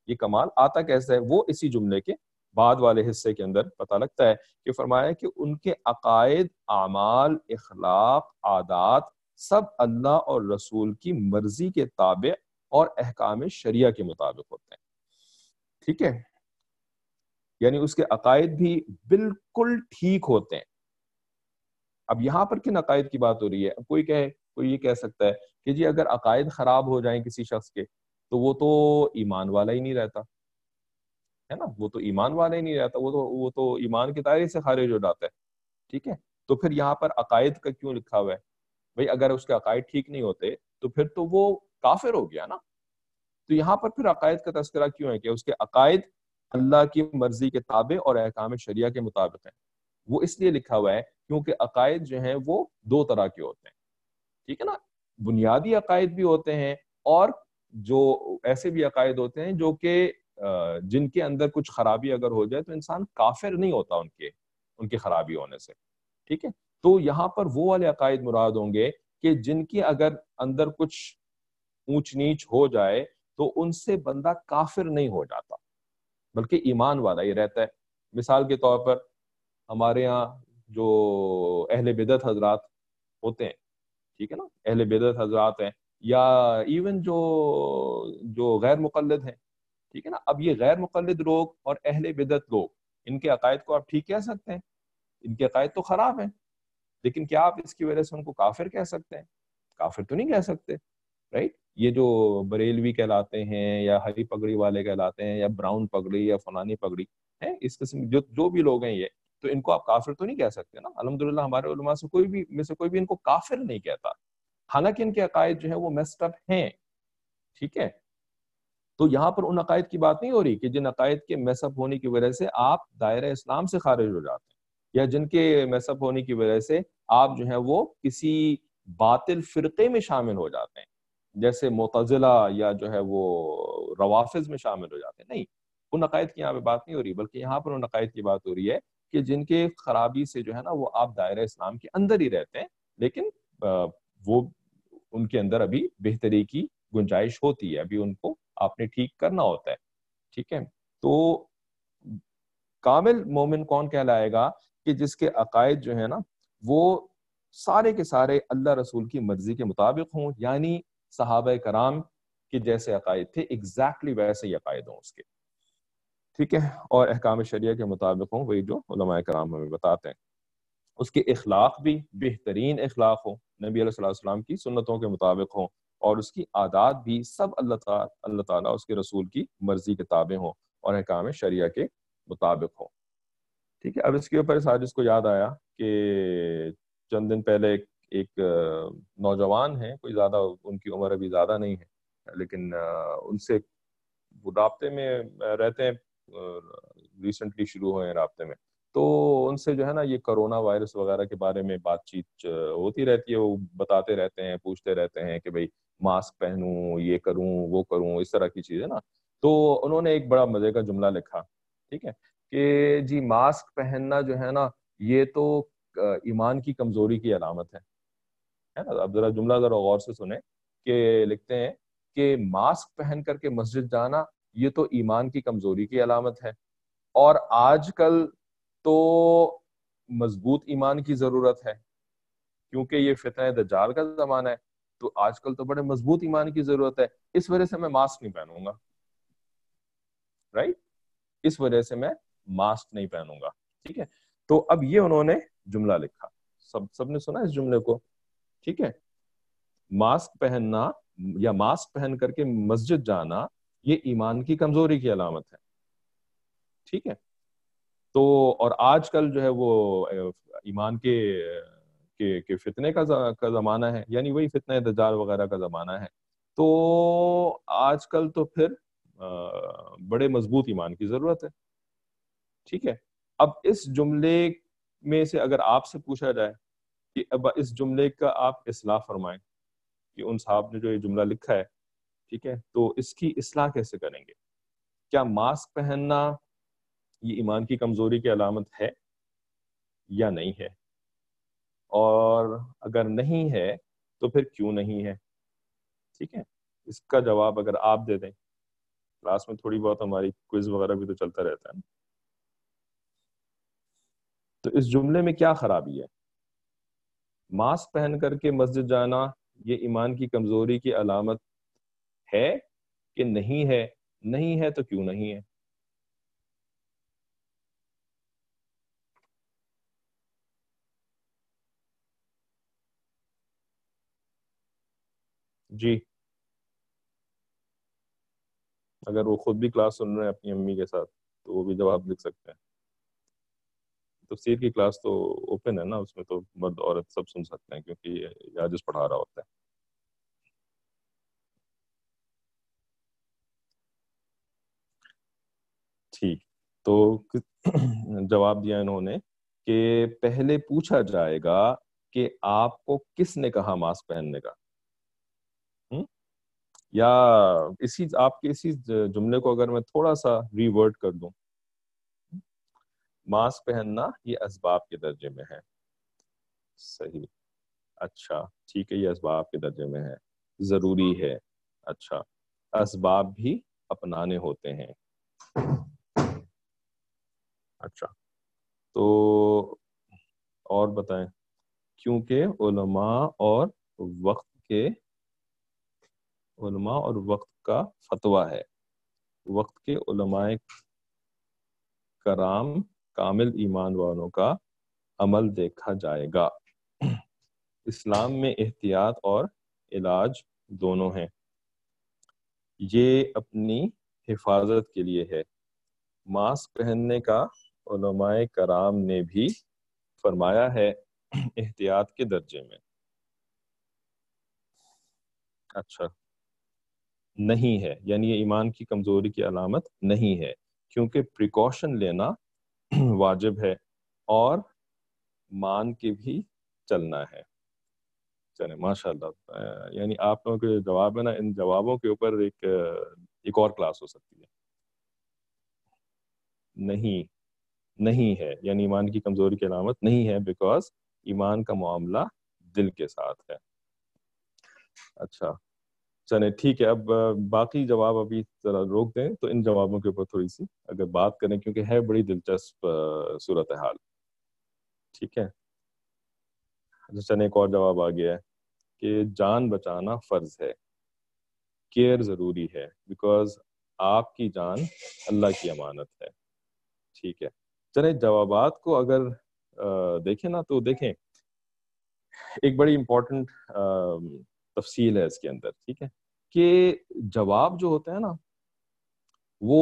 یہ کمال آتا کیسے ہے؟ وہ اسی جملے کے بعد والے حصے کے اندر پتہ لگتا ہے کہ فرمایا کہ ان کے عقائد، اعمال، اخلاق، عادات سب اللہ اور رسول کی مرضی کے تابع اور احکام شریعہ کے مطابق ہوتے ہیں. ٹھیک ہے، یعنی اس کے عقائد بھی بالکل ٹھیک ہوتے ہیں. اب یہاں پر کن عقائد کی بات ہو رہی ہے؟ اب کوئی کہے کوئی یہ کہہ سکتا ہے کہ جی اگر عقائد خراب ہو جائیں کسی شخص کے تو وہ تو ایمان والا ہی نہیں رہتا ہے نا، وہ تو ایمان والا ہی نہیں رہتا، وہ تو وہ تو ایمان کے دائرے سے خارج ہو جاتا ہے. ٹھیک ہے، تو پھر یہاں پر عقائد کا کیوں لکھا ہوا ہے؟ بھئی اگر اس کے عقائد ٹھیک نہیں ہوتے تو پھر تو وہ کافر ہو گیا نا. تو یہاں پر پھر عقائد کا تذکرہ کیوں ہے کہ اس کے عقائد اللہ کی مرضی کے تابع اور احکام شریعہ کے مطابق ہیں؟ وہ اس لیے لکھا ہوا ہے کیونکہ عقائد جو ہیں وہ دو طرح کے ہوتے ہیں. ٹھیک ہے نا، بنیادی عقائد بھی ہوتے ہیں اور جو ایسے بھی عقائد ہوتے ہیں جو کہ جن کے اندر کچھ خرابی اگر ہو جائے تو انسان کافر نہیں ہوتا ان کے ان کے خرابی ہونے سے. ٹھیک ہے، تو یہاں پر وہ والے عقائد مراد ہوں گے کہ جن کی اگر اندر کچھ اونچ نیچ ہو جائے تو ان سے بندہ کافر نہیں ہو جاتا بلکہ ایمان والا ہی رہتا ہے. مثال کے طور پر ہمارے ہاں جو اہل بدعت حضرات ہوتے ہیں، ٹھیک ہے نا، اہل بدعت حضرات ہیں یا ایون جو جو غیر مقلد ہیں، ٹھیک ہے نا. اب یہ غیر مقلد لوگ اور اہل بدعت لوگ، ان کے عقائد کو آپ ٹھیک کہہ سکتے ہیں؟ ان کے عقائد تو خراب ہیں، لیکن کیا آپ اس کی وجہ سے ان کو کافر کہہ سکتے ہیں؟ کافر تو نہیں کہہ سکتے، رائٹ. یہ جو بریلوی کہلاتے ہیں یا ہری پگڑی والے کہلاتے ہیں یا براؤن پگڑی یا فلانی پگڑی ہے، اس قسم جو جو بھی لوگ ہیں یہ، تو ان کو آپ کافر تو نہیں کہہ سکتے نا. الحمدللہ ہمارے علماء سے کوئی بھی میں سے کوئی بھی ان کو کافر نہیں کہتا، حالانکہ ان کے عقائد جو ہیں وہ میسڈ اپ ہیں. ٹھیک ہے، تو یہاں پر ان عقائد کی بات نہیں ہو رہی کہ جن عقائد کے میس اپ ہونے کی وجہ سے آپ دائرہ اسلام سے خارج ہو جاتے ہیں یا جن کے میس اپ ہونے کی وجہ سے آپ جو ہیں وہ کسی باطل فرقے میں شامل ہو جاتے ہیں، جیسے معتزلہ یا جو ہے وہ روافض میں شامل ہو جاتے ہیں. نہیں، ان عقائد کی یہاں پہ بات نہیں ہو رہی، بلکہ یہاں پر ان عقائد کی بات ہو رہی ہے کہ جن کے خرابی سے جو ہے نا وہ آپ دائرہ اسلام کے اندر ہی رہتے ہیں، لیکن وہ ان کے اندر ابھی بہتری کی گنجائش ہوتی ہے، ابھی ان کو آپ نے ٹھیک کرنا ہوتا ہے. ٹھیک ہے، تو کامل مومن کون کہلائے گا؟ کہ جس کے عقائد جو ہے نا وہ سارے کے سارے اللہ رسول کی مرضی کے مطابق ہوں، یعنی صحابہ کرام کے جیسے عقائد تھے ایگزیکٹلی ویسے ہی عقائد ہوں اس کے. ٹھیک ہے، اور احکام شریعہ کے مطابق ہوں، وہی جو علماء کرام ہمیں بتاتے ہیں. اس کے اخلاق بھی بہترین اخلاق ہوں، نبی علیہ الصلوۃ والسلام کی سنتوں کے مطابق ہوں، اور اس کی عادات بھی سب اللہ تعالیٰ اللہ تعالیٰ اس کے رسول کی مرضی کے تابع ہوں اور احکام شریعہ کے مطابق ہوں. ٹھیک ہے، اب اس کے اوپر اس حدیث کو یاد آیا کہ چند دن پہلے ایک, ایک نوجوان ہیں، کوئی زیادہ ان کی عمر ابھی زیادہ نہیں ہے، لیکن ان سے وہ رابطے میں رہتے ہیں، ریسنٹلی شروع ہوئے ہیں رابطے میں. تو ان سے جو ہے نا یہ کرونا وائرس وغیرہ کے بارے میں بات چیت ہوتی رہتی ہے، وہ بتاتے رہتے ہیں، پوچھتے رہتے ہیں کہ بھئی ماسک پہنوں، یہ کروں وہ کروں، اس طرح کی چیزیں نا. تو انہوں نے ایک بڑا مزے کا جملہ لکھا، ٹھیک ہے، کہ جی ماسک پہننا جو ہے نا یہ تو ایمان کی کمزوری کی علامت ہے. اب ذرا جملہ ذرا غور سے سنیں کہ لکھتے ہیں کہ ماسک پہن کر کے مسجد جانا یہ تو ایمان کی کمزوری کی علامت ہے، اور آج کل تو مضبوط ایمان کی ضرورت ہے کیونکہ یہ فتنہ دجال کا زمانہ ہے، تو آج کل تو بڑے مضبوط ایمان کی ضرورت ہے، اس وجہ سے میں ماسک نہیں پہنوں گا. رائٹ، اس وجہ سے میں ماسک نہیں پہنوں گا. ٹھیک ہے، تو اب یہ انہوں نے جملہ لکھا، سب سب نے سنا اس جملے کو. ٹھیک ہے، ماسک پہننا یا ماسک پہن کر کے مسجد جانا یہ ایمان کی کمزوری کی علامت ہے. ٹھیک ہے، تو اور آج کل جو ہے وہ ایمان کے کہ فتنے کا زمانہ ہے، یعنی وہی فتنہ دجال وغیرہ کا زمانہ ہے. تو آج کل تو پھر بڑے مضبوط ایمان کی ضرورت ہے. ٹھیک ہے، اب اس جملے میں سے اگر آپ سے پوچھا جائے کہ اب اس جملے کا آپ اصلاح فرمائیں کہ ان صاحب نے جو یہ جملہ لکھا ہے، ٹھیک ہے، تو اس کی اصلاح کیسے کریں گے؟ کیا ماسک پہننا یہ ایمان کی کمزوری کی علامت ہے یا نہیں ہے؟ اور اگر نہیں ہے تو پھر کیوں نہیں ہے؟ ٹھیک ہے، اس کا جواب اگر آپ دے دیں کلاس میں تھوڑی بہت ہماری کوئز وغیرہ بھی تو چلتا رہتا ہے نا. تو اس جملے میں کیا خرابی ہے؟ ماسک پہن کر کے مسجد جانا یہ ایمان کی کمزوری کی علامت ہے کہ نہیں ہے؟ نہیں ہے تو کیوں نہیں ہے؟ جی اگر وہ خود بھی کلاس سن رہے ہیں اپنی امی کے ساتھ تو وہ بھی جواب لکھ سکتے ہیں. تفسیر کی کلاس تو اوپن ہے نا، اس میں تو مرد عورت سب سن سکتے ہیں کیونکہ یہ عاجز پڑھا رہا ہوتا ہے. ٹھیک، تو جواب دیا انہوں نے کہ پہلے پوچھا جائے گا کہ آپ کو کس نے کہا ماسک پہننے کا. ہم؟ یا اسی آپ کے اسی جملے کو اگر میں تھوڑا سا ری ورڈ کر دوں، ماسک پہننا یہ اسباب کے درجے میں ہے. صحیح، اچھا ٹھیک ہے، یہ اسباب کے درجے میں ہے، ضروری ہے. اچھا، اسباب بھی اپنانے ہوتے ہیں. اچھا، تو اور بتائیں. کیونکہ علماء اور وقت کے علماء اور وقت کا فتویٰ ہے. وقت کے علماء کرام کامل ایمان والوں کا عمل دیکھا جائے گا. اسلام میں احتیاط اور علاج دونوں ہیں. یہ اپنی حفاظت کے لیے ہے. ماسک پہننے کا علماء کرام نے بھی فرمایا ہے احتیاط کے درجے میں. اچھا، نہیں ہے یعنی یہ ایمان کی کمزوری کی علامت نہیں ہے، کیونکہ پریکاشن لینا واجب ہے اور مان کے بھی چلنا ہے. چلیں ماشاء اللہ، یعنی آپ لوگوں کے جو جواب ہے نا، ان جوابوں کے اوپر ایک ایک اور کلاس ہو سکتی ہے. نہیں نہیں ہے یعنی ایمان کی کمزوری کی علامت نہیں ہے، بیکاز ایمان کا معاملہ دل کے ساتھ ہے. اچھا چلیں ٹھیک ہے، اب باقی جواب ابھی ذرا روک دیں تو ان جوابوں کے اوپر تھوڑی سی اگر بات کریں، کیونکہ ہے بڑی دلچسپ صورتحال. ٹھیک ہے، چلیں ایک اور جواب آ گیا ہے کہ جان بچانا فرض ہے، کیئر ضروری ہے، بیکاز آپ کی جان اللہ کی امانت ہے. ٹھیک ہے، چلیں جوابات کو اگر دیکھیں نا تو دیکھیں ایک بڑی امپورٹنٹ تفصیل ہے اس کے اندر. ٹھیک ہے، کہ جواب جو ہوتے ہیں نا وہ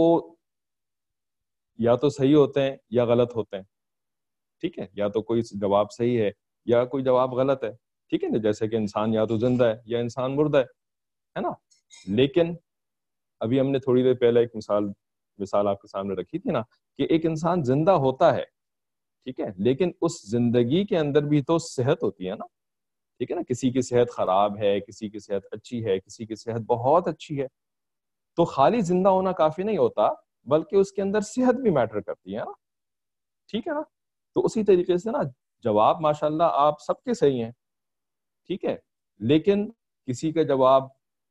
یا تو صحیح ہوتے ہیں یا غلط ہوتے ہیں. ٹھیک ہے، یا تو کوئی جواب صحیح ہے یا کوئی جواب غلط ہے. ٹھیک ہے نا، جیسے کہ انسان یا تو زندہ ہے یا انسان مردہ ہے ہے نا. لیکن ابھی ہم نے تھوڑی دیر پہلے ایک مثال مثال آپ کے سامنے رکھی تھی نا کہ ایک انسان زندہ ہوتا ہے، ٹھیک ہے، لیکن اس زندگی کے اندر بھی تو صحت ہوتی ہے نا. ٹھیک ہے نا، کسی کی صحت خراب ہے، کسی کی صحت اچھی ہے، کسی کی صحت بہت اچھی ہے. تو خالی زندہ ہونا کافی نہیں ہوتا، بلکہ اس کے اندر صحت بھی میٹر کرتی ہے نا. ٹھیک ہے نا، تو اسی طریقے سے نا جواب ماشاءاللہ آپ سب کے صحیح ہیں. ٹھیک ہے، لیکن کسی کا جواب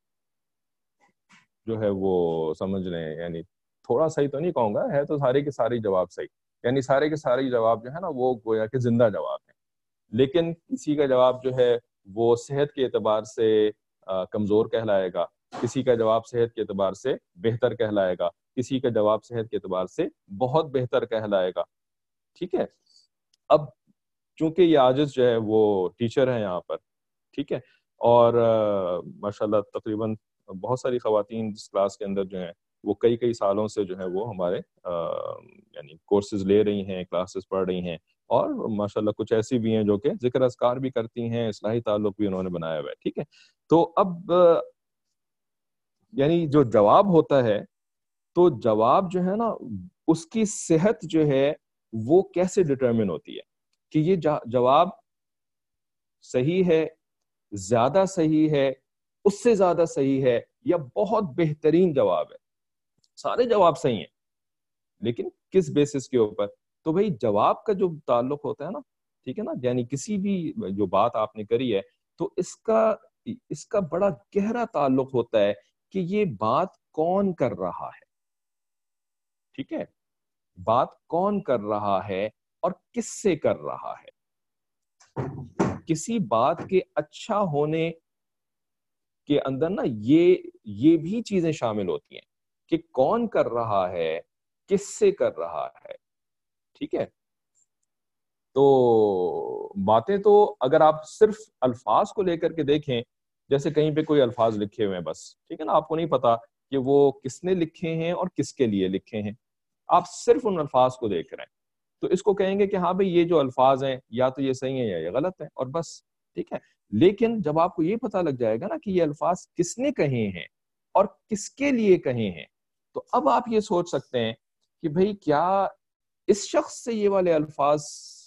جو ہے وہ سمجھ لیں یعنی تھوڑا صحیح تو نہیں کہوں گا، ہے تو سارے کے سارے جواب صحیح، یعنی سارے کے سارے جواب جو ہے نا وہ گویا کہ زندہ جواب ہیں. لیکن کسی کا جواب جو ہے وہ صحت کے اعتبار سے کمزور کہلائے گا، کسی کا جواب صحت کے اعتبار سے بہتر کہلائے گا، کسی کا جواب صحت کے اعتبار سے بہت بہتر کہلائے گا. ٹھیک ہے، اب چونکہ یہ عاجز جو ہے وہ ٹیچر ہے یہاں پر، ٹھیک ہے، اور ماشاءاللہ تقریباً بہت ساری خواتین جس کلاس کے اندر جو ہیں وہ کئی کئی سالوں سے جو ہے وہ ہمارے یعنی کورسز لے رہی ہیں، کلاسز پڑھ رہی ہیں، اور ماشاءاللہ کچھ ایسی بھی ہیں جو کہ ذکر اذکار بھی کرتی ہیں، اصلاحی تعلق بھی انہوں نے بنایا ہوا ہے. ٹھیک ہے، تو اب یعنی جو جواب ہوتا ہے تو جواب جو ہے نا اس کی صحت جو ہے وہ کیسے ڈٹرمن ہوتی ہے کہ یہ جواب صحیح ہے، زیادہ صحیح ہے، اس سے زیادہ صحیح ہے، یا بہت بہترین جواب ہے. سارے جواب صحیح ہیں لیکن کس بیسس کے اوپر؟ تو بھئی جواب کا جو تعلق ہوتا ہے نا، ٹھیک ہے نا، یعنی کسی بھی جو بات آپ نے کری ہے تو اس کا اس کا بڑا گہرا تعلق ہوتا ہے کہ یہ بات کون کر رہا ہے. ٹھیک ہے, بات کون کر رہا ہے اور کس سے کر رہا ہے. کسی بات کے اچھا ہونے کے اندر نا یہ یہ بھی چیزیں شامل ہوتی ہیں کہ کون کر رہا ہے, کس سے کر رہا ہے. ٹھیک ہے, تو باتیں تو اگر آپ صرف الفاظ کو لے کر کے دیکھیں, جیسے کہیں پہ کوئی الفاظ لکھے ہوئے ہیں بس, ٹھیک ہے نا, آپ کو نہیں پتا کہ وہ کس نے لکھے ہیں اور کس کے لیے لکھے ہیں, آپ صرف ان الفاظ کو دیکھ رہے ہیں, تو اس کو کہیں گے کہ ہاں بھئی یہ جو الفاظ ہیں یا تو یہ صحیح ہیں یا یہ غلط ہیں, اور بس. ٹھیک ہے, لیکن جب آپ کو یہ پتہ لگ جائے گا نا کہ یہ الفاظ کس نے کہے ہیں اور کس کے لیے کہے ہیں, تو اب آپ یہ سوچ سکتے ہیں کہ بھئی کیا اس شخص سے یہ والے الفاظ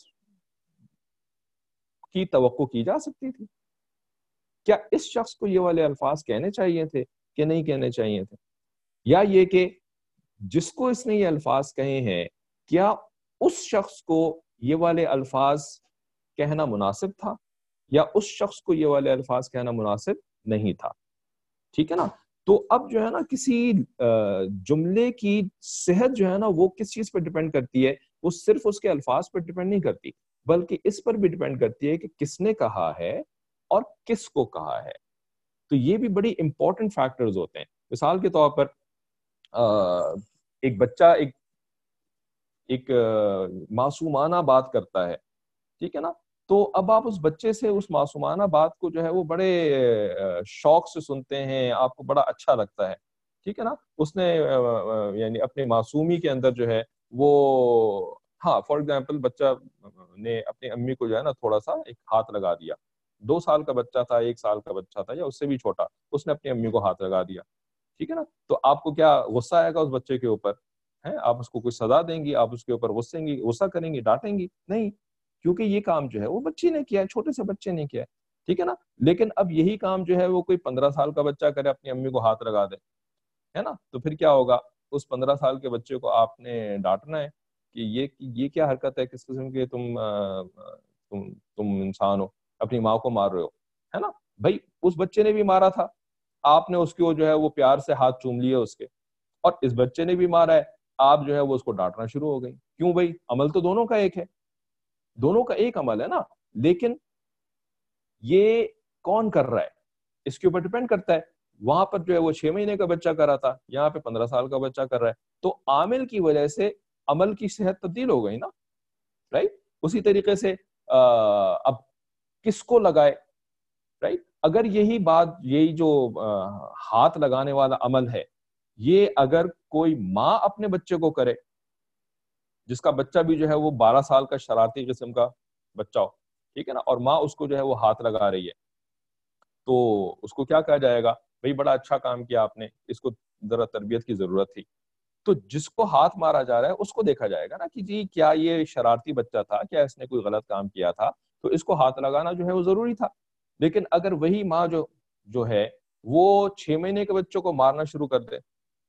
کی توقع کی جا سکتی تھی, کیا اس شخص کو یہ والے الفاظ کہنے چاہیے تھے کہ نہیں کہنے چاہیے تھے, یا یہ کہ جس کو اس نے یہ الفاظ کہے ہیں کیا اس شخص کو یہ والے الفاظ کہنا مناسب تھا یا اس شخص کو یہ والے الفاظ کہنا مناسب نہیں تھا. ٹھیک ہے نا, تو اب جو ہے نا کسی جملے کی صحت جو ہے نا وہ کس چیز پہ ڈیپینڈ کرتی ہے, وہ صرف اس کے الفاظ پہ ڈیپینڈ نہیں کرتی, بلکہ اس پر بھی ڈیپینڈ کرتی ہے کہ کس نے کہا ہے اور کس کو کہا ہے. تو یہ بھی بڑی امپورٹنٹ فیکٹرز ہوتے ہیں. مثال کے طور پر ایک بچہ ایک ایک معصومانہ بات کرتا ہے, ٹھیک ہے نا, تو اب آپ اس بچے سے اس معصومانہ بات کو جو ہے وہ بڑے شوق سے سنتے ہیں, آپ کو بڑا اچھا لگتا ہے. ٹھیک ہے نا, اس نے یعنی اپنے معصومی کے اندر جو ہے وہ, ہاں فار ایگزامپل بچہ نے اپنی امی کو جو ہے نا تھوڑا سا ایک ہاتھ لگا دیا, دو سال کا بچہ تھا, ایک سال کا بچہ تھا, یا اس سے بھی چھوٹا, اس نے اپنی امی کو ہاتھ لگا دیا. ٹھیک ہے نا, تو آپ کو کیا غصہ آئے گا اس بچے کے اوپر ہے, آپ اس کو کوئی سزا دیں گی, آپ اس کے اوپر غصے گی غصہ کریں گی, ڈانٹیں گی نہیں, کیونکہ یہ کام جو ہے وہ بچی نے کیا ہے, چھوٹے سے بچے نے کیا ہے. ٹھیک ہے نا, لیکن اب یہی کام جو ہے وہ کوئی پندرہ سال کا بچہ کرے, اپنی امی کو ہاتھ لگا دے, ہے نا, تو پھر کیا ہوگا, اس پندرہ سال کے بچے کو آپ نے ڈانٹنا ہے کہ یہ یہ کیا حرکت ہے, کس قسم کے تم تم تم انسان ہو, اپنی ماں کو مار رہے ہو, ہے نا. بھائی اس بچے نے بھی مارا تھا, آپ نے اس کو جو ہے وہ پیار سے ہاتھ چوم لیے اس کے, اور اس بچے نے بھی مارا ہے, آپ جو ہے وہ اس کو ڈانٹنا شروع ہو گئی. کیوں بھائی, عمل تو دونوں کا ایک ہے, دونوں کا ایک عمل ہے نا, لیکن یہ کون کر رہا ہے اس کے اوپر ڈیپینڈ کرتا ہے. وہاں پر جو ہے وہ چھ مہینے کا بچہ کر رہا تھا, یہاں پہ پندرہ سال کا بچہ کر رہا ہے, تو عامل کی وجہ سے عمل کی صحت تبدیل ہو گئی نا, رائٹ. اسی طریقے سے اب کس کو لگائے, رائٹ, اگر یہی بات, یہی جو ہاتھ لگانے والا عمل ہے, یہ اگر کوئی ماں اپنے بچے کو کرے, جس کا بچہ بھی جو ہے وہ بارہ سال کا شرارتی قسم کا بچہ ہو, ٹھیک ہے نا, اور ماں اس کو جو ہے وہ ہاتھ لگا رہی ہے, تو اس کو کیا کہا جائے گا, بھئی بڑا اچھا کام کیا آپ نے, اس کو ذرا تربیت کی ضرورت تھی. تو جس کو ہاتھ مارا جا رہا ہے اس کو دیکھا جائے گا نا کہ جی کیا یہ شرارتی بچہ تھا, کیا اس نے کوئی غلط کام کیا تھا, تو اس کو ہاتھ لگانا جو ہے وہ ضروری تھا. لیکن اگر وہی ماں جو جو ہے وہ چھ مہینے کے بچوں کو مارنا شروع کر دے,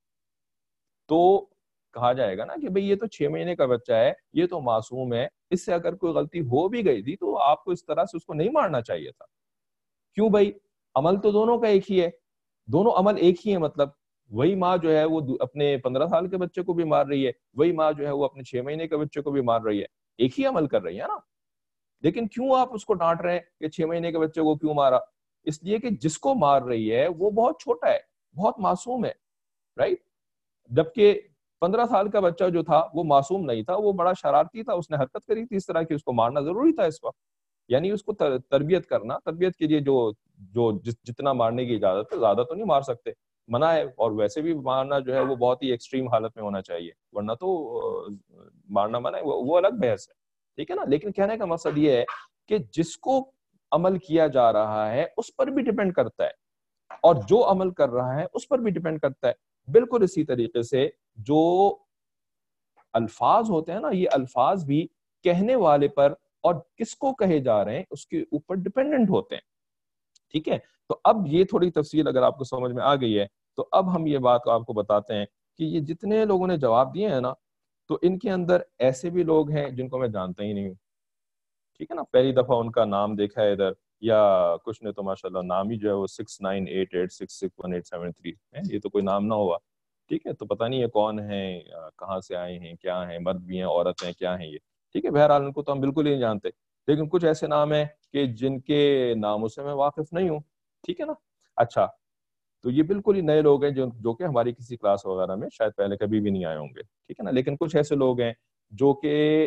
تو کہا جائے گا نا کہ بھئی یہ تو چھ مہینے کا بچہ ہے, یہ تو معصوم ہے, اس سے اگر کوئی غلطی ہو بھی گئی تھی تو آپ کو اس طرح سے اس کو نہیں مارنا چاہیے تھا. کیوں بھائی, عمل تو دونوں کا ایک ہی ہے, دونوں عمل ایک ہی ہے, مطلب وہی ماں جو ہے وہ اپنے پندرہ سال کے بچے کو بھی مار رہی ہے, وہی ماں جو ہے وہ اپنے چھ مہینے کے بچے کو بھی مار رہی ہے, ایک ہی عمل کر رہی ہے نا. لیکن کیوں آپ اس کو ڈانٹ رہے ہیں کہ چھ مہینے کے بچے کو کیوں مارا, اس لیے کہ جس کو مار رہی ہے وہ بہت چھوٹا ہے, بہت معصوم ہے, رائٹ. جبکہ پندرہ سال کا بچہ جو تھا وہ معصوم نہیں تھا, وہ بڑا شرارتی تھا, اس نے حرکت کری تھی اس طرح کی, اس کو مارنا ضروری تھا اس وقت. یعنی اس کو تربیت کرنا, تربیت کے لیے جو جو جتنا مارنے کی اجازت ہے, زیادہ تو نہیں مار سکتے, منع ہے, اور ویسے بھی مارنا جو ہے وہ بہت ہی ایکسٹریم حالت میں ہونا چاہیے, ورنہ تو مارنا منع ہے, وہ الگ بحث ہے, ٹھیک ہے نا. لیکن کہنے کا مقصد یہ ہے کہ جس کو عمل کیا جا رہا ہے اس پر بھی ڈیپینڈ کرتا ہے, اور جو عمل کر رہا ہے اس پر بھی ڈیپینڈ کرتا ہے. بالکل اسی طریقے سے جو الفاظ ہوتے ہیں نا, یہ الفاظ بھی کہنے والے پر اور کس کو کہے جا رہے ہیں اس کے اوپر ڈیپینڈنٹ ہوتے ہیں, ٹھیک ہے. تو اب یہ تھوڑی تفصیل اگر آپ کو سمجھ میں آ گئی ہے, تو اب ہم یہ بات آپ کو بتاتے ہیں کہ یہ جتنے لوگوں نے جواب دیے ہیں نا, تو ان کے اندر ایسے بھی لوگ ہیں جن کو میں جانتا ہی نہیں ہوں, ٹھیک ہے نا, پہلی دفعہ ان کا نام دیکھا ہے ادھر, یا کچھ نے تو ماشاءاللہ نام ہی جو ہے وہ six nine eight eight six six one eight seven three ہے, یہ تو کوئی نام نہ ہوا, ٹھیک ہے. تو پتہ نہیں یہ کون ہیں, کہاں سے آئے ہیں, کیا ہیں, مرد بھی ہیں, عورت ہیں, کیا ہیں یہ, ٹھیک ہے. بہرحال ان کو تو ہم بالکل ہی نہیں جانتے, لیکن کچھ ایسے نام ہیں کہ جن کے ناموں سے میں واقف نہیں ہوں, ٹھیک ہے نا. اچھا, تو یہ بالکل ہی نئے لوگ ہیں جو جو کہ ہماری کسی کلاس وغیرہ میں شاید پہلے کبھی بھی نہیں آئے ہوں گے, ٹھیک ہے نا. لیکن کچھ ایسے لوگ ہیں جو کہ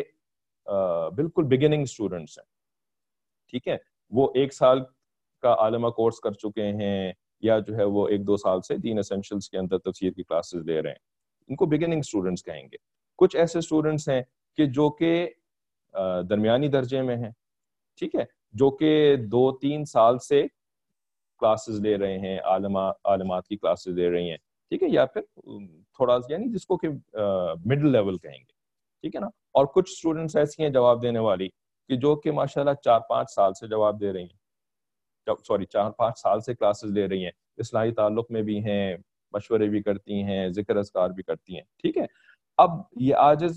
بالکل بگننگ اسٹوڈنٹس ہیں, ٹھیک ہے. وہ ایک سال کا عالمہ کورس کر چکے ہیں, یا جو ہے وہ ایک دو سال سے دین اسینشلز کے اندر تفسیر کی کلاسز لے رہے ہیں, ان کو بگننگ اسٹوڈنٹس کہیں گے. کچھ ایسے اسٹوڈنٹس ہیں کہ جو کہ درمیانی درجے میں ہیں, ٹھیک ہے, جو کہ دو تین سال سے کلاسز لے رہے ہیں, عالمہ عالمات کی کلاسز لے رہی ہیں, ٹھیک ہے, یا پھر تھوڑا یعنی جس کو کہ مڈل لیول کہیں گے, ٹھیک ہے نا. اور کچھ اسٹوڈنٹس ایسی ہیں جواب دینے والی کہ جو کہ ماشاءاللہ چار پانچ سال سے جواب دے رہی ہیں, سوری چار پانچ سال سے کلاسز لے رہی ہیں, اصلاحی تعلق میں بھی ہیں, مشورے بھی کرتی ہیں, ذکر اذکار بھی کرتی ہیں, ٹھیک ہے. اب یہ عاجز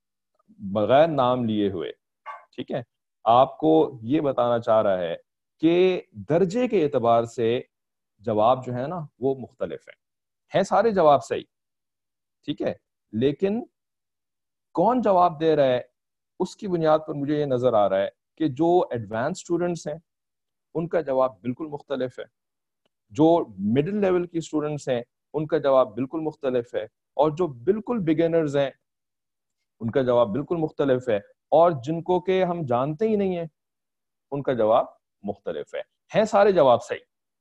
بغیر نام لیے ہوئے, ٹھیک ہے, آپ کو یہ بتانا چاہ رہا ہے کہ درجے کے اعتبار سے جواب جو ہے نا وہ مختلف ہیں, ہیں سارے جواب صحیح, ٹھیک ہے, لیکن کون جواب دے رہا ہے اس کی بنیاد پر مجھے یہ نظر آ رہا ہے کہ جو ایڈوانس اسٹوڈنٹس ہیں ان کا جواب بالکل مختلف ہے, جو مڈل لیول کی اسٹوڈنٹس ہیں ان کا جواب بالکل مختلف ہے, اور جو بالکل بگنرز ہیں ان کا جواب بالکل مختلف ہے, اور جن کو کہ ہم جانتے ہی نہیں ہیں ان کا جواب مختلف ہے. ہیں سارے جواب صحیح,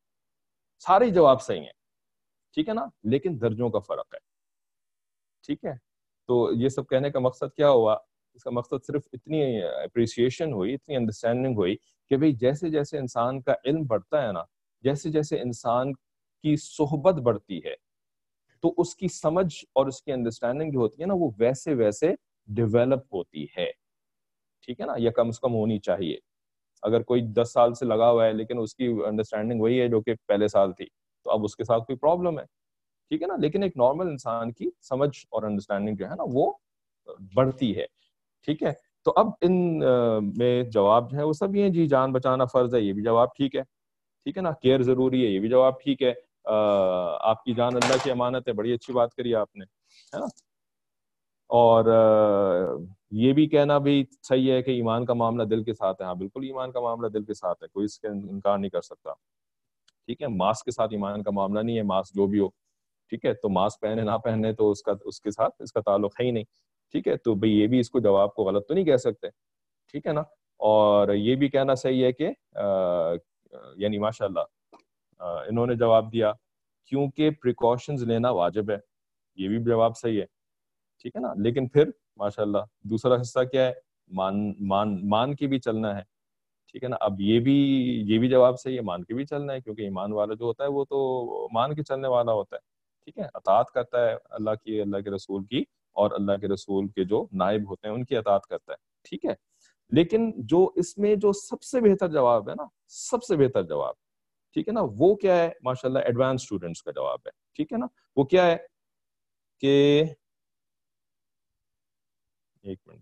سارے جواب صحیح ہیں, ٹھیک ہے نا, لیکن درجوں کا فرق ہے, ٹھیک ہے. تو یہ سب کہنے کا مقصد کیا ہوا, اس کا مقصد صرف اتنی اپریسیشن ہوئی, اتنی انڈرسٹینڈنگ ہوئی کہ بھئی جیسے جیسے انسان کا علم بڑھتا ہے نا, جیسے جیسے انسان کی صحبت بڑھتی ہے, تو اس کی سمجھ اور اس کی انڈرسٹینڈنگ جو ہوتی ہے نا وہ ویسے ویسے ڈیولپ ہوتی ہے, ٹھیک ہے نا, یا کم از کم ہونی چاہیے. اگر کوئی دس سال سے لگا ہوا ہے لیکن اس کی انڈرسٹینڈنگ وہی ہے جو کہ پہلے سال تھی, تو اب اس کے ساتھ کوئی پرابلم ہے, ٹھیک ہے نا. لیکن ایک نارمل انسان کی سمجھ اور انڈرسٹینڈنگ جو ہے نا وہ بڑھتی ہے, ٹھیک ہے. تو اب ان میں جواب جو ہے وہ سب یہ ہیں, جی جان بچانا فرض ہے, یہ بھی جواب ٹھیک ہے, ٹھیک ہے نا. کیئر ضروری ہے, یہ بھی جواب ٹھیک ہے. آپ کی جان اللہ کی امانت ہے, بڑی اچھی بات کری آپ نے, ہے نا. اور یہ بھی کہنا بھی صحیح ہے کہ ایمان کا معاملہ دل کے ساتھ ہے, ہاں بالکل ایمان کا معاملہ دل کے ساتھ ہے, کوئی اس کا انکار نہیں کر سکتا, ٹھیک ہے. ماسک کے ساتھ ایمان کا معاملہ نہیں ہے, ماسک جو بھی ہو, ٹھیک ہے, تو ماسک پہنے نہ پہنے تو اس کا اس کے ساتھ اس کا تعلق ہے ہی نہیں, ٹھیک ہے. تو بھئی یہ بھی اس کو جواب کو غلط تو نہیں کہہ سکتے, ٹھیک ہے نا. اور یہ بھی کہنا صحیح ہے کہ یعنی ماشاءاللہ انہوں نے جواب دیا کیونکہ پریکاشنز لینا واجب ہے, یہ بھی جواب صحیح ہے, ٹھیک ہے نا. لیکن پھر ماشاءاللہ دوسرا حصہ کیا ہے, مان مان مان کے بھی چلنا ہے, ٹھیک ہے نا. اب یہ بھی یہ بھی جواب صحیح ہے, مان کے بھی چلنا ہے, کیونکہ ایمان والا جو ہوتا ہے وہ تو مان کے چلنے والا ہوتا ہے, ٹھیک ہے. اطاعت کرتا ہے اللہ کی, اللہ کے رسول کی, اور اللہ کے رسول کے جو نائب ہوتے ہیں ان کی اطاعت کرتا ہے, ٹھیک ہے. لیکن جو اس میں جو سب سے بہتر جواب ہے نا, سب سے بہتر جواب, ٹھیک ہے نا, وہ کیا ہے, ماشاءاللہ ایڈوانس اسٹوڈنٹس کا جواب ہے, ٹھیک ہے نا. وہ کیا ہے کہ ایک منٹ,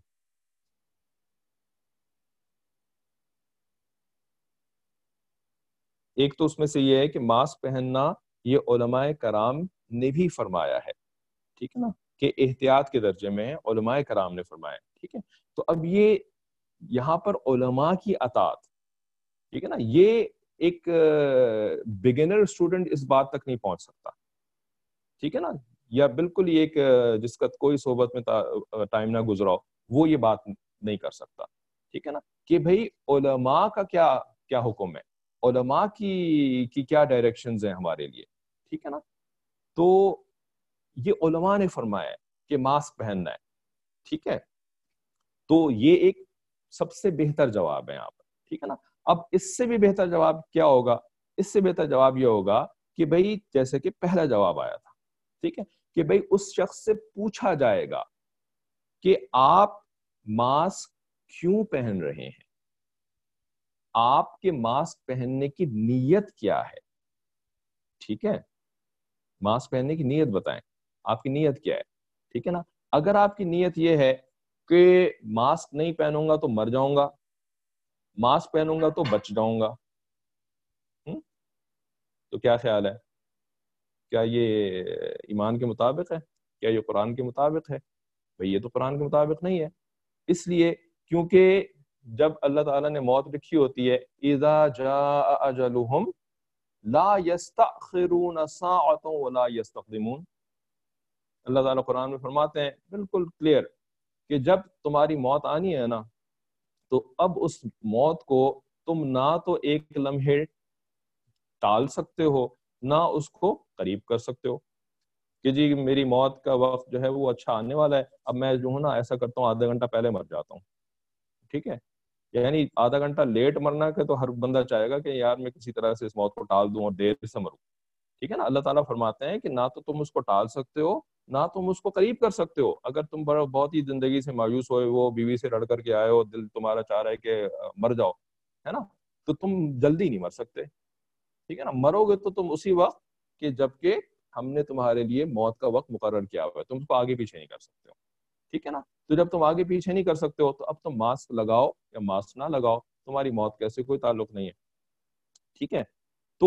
ایک تو اس میں سے یہ ہے کہ ماسک پہننا یہ علماء کرام نے بھی فرمایا ہے, ٹھیک ہے نا, کہ احتیاط کے درجے میں علماء کرام نے فرمایا, ٹھیک ہے. تو اب یہ یہاں پر علماء کی اطاعت, ٹھیک ہے نا, یہ ایک بگنر اسٹوڈنٹ اس بات تک نہیں پہنچ سکتا, ٹھیک ہے نا, یا بالکل یہ ایک جس کا کوئی صحبت میں ٹائم نہ گزرا ہو وہ یہ بات نہیں کر سکتا, ٹھیک ہے نا, کہ بھئی علماء کا کیا کیا حکم ہے, علماء کی کی کیا ڈائریکشنز ہیں ہمارے لیے, ٹھیک ہے نا. تو یہ علماء نے فرمایا ہے کہ ماسک پہننا ہے, ٹھیک ہے. تو یہ ایک سب سے بہتر جواب ہے یہاں پر, ٹھیک ہے نا. اب اس سے بھی بہتر جواب کیا ہوگا, اس سے بہتر جواب یہ ہوگا کہ بھئی جیسے کہ پہلا جواب آیا تھا, ٹھیک ہے, کہ بھئی اس شخص سے پوچھا جائے گا کہ آپ ماسک کیوں پہن رہے ہیں, آپ کے ماسک پہننے کی نیت کیا ہے, ٹھیک ہے. ماسک پہننے کی نیت بتائیں, آپ کی نیت کیا ہے, ٹھیک ہے نا. اگر آپ کی نیت یہ ہے کہ ماسک نہیں پہنوں گا تو مر جاؤں گا, ماسک پہنوں گا تو بچ جاؤں گا, تو کیا خیال ہے کیا یہ ایمان کے مطابق ہے؟ کیا یہ قرآن کے مطابق ہے؟ بھئی یہ تو قرآن کے مطابق نہیں ہے. اس لیے کیونکہ جب اللہ تعالیٰ نے موت لکھی ہوتی ہے اذا جاء اجلہم لا یستأخرون ساعۃ ولا یستقدمون. اللہ تعالیٰ قرآن میں فرماتے ہیں بالکل کلیئر کہ جب تمہاری موت آنی ہے نا تو اب اس موت کو تم نہ تو ایک لمحے ٹال سکتے ہو نہ اس کو قریب کر سکتے ہو کہ جی میری موت کا وقت جو ہے وہ اچھا آنے والا ہے, اب میں جو ہوں نا ایسا کرتا ہوں آدھا گھنٹہ پہلے مر جاتا ہوں. ٹھیک ہے, یعنی آدھا گھنٹہ لیٹ مرنا کہ تو ہر بندہ چاہے گا کہ یار میں کسی طرح سے اس موت کو ٹال دوں اور دیر سے مروں. ٹھیک ہے نا, اللہ تعالیٰ فرماتے ہیں کہ نہ تو تم اس کو ٹال سکتے ہو نہ تم اس کو قریب کر سکتے ہو. اگر تم بڑا بہت ہی زندگی سے مایوس ہوئے وہ بیوی سے لڑ کر کے آئے ہو, دل تمہارا چاہ رہا ہے کہ مر جاؤ, ہے نا, تو تم جلدی نہیں مر سکتے. ٹھیک ہے نا, مرو گے تو تم اسی وقت کہ جب کہ ہم نے تمہارے لیے موت کا وقت مقرر کیا ہوا ہے, تم اس کو آگے پیچھے نہیں کر سکتے ہو. ٹھیک ہے نا, تو جب تم آگے پیچھے نہیں کر سکتے ہو تو اب تم ماسک لگاؤ یا ماسک نہ لگاؤ, تمہاری موت کیسے کوئی تعلق نہیں ہے. ٹھیک ہے, تو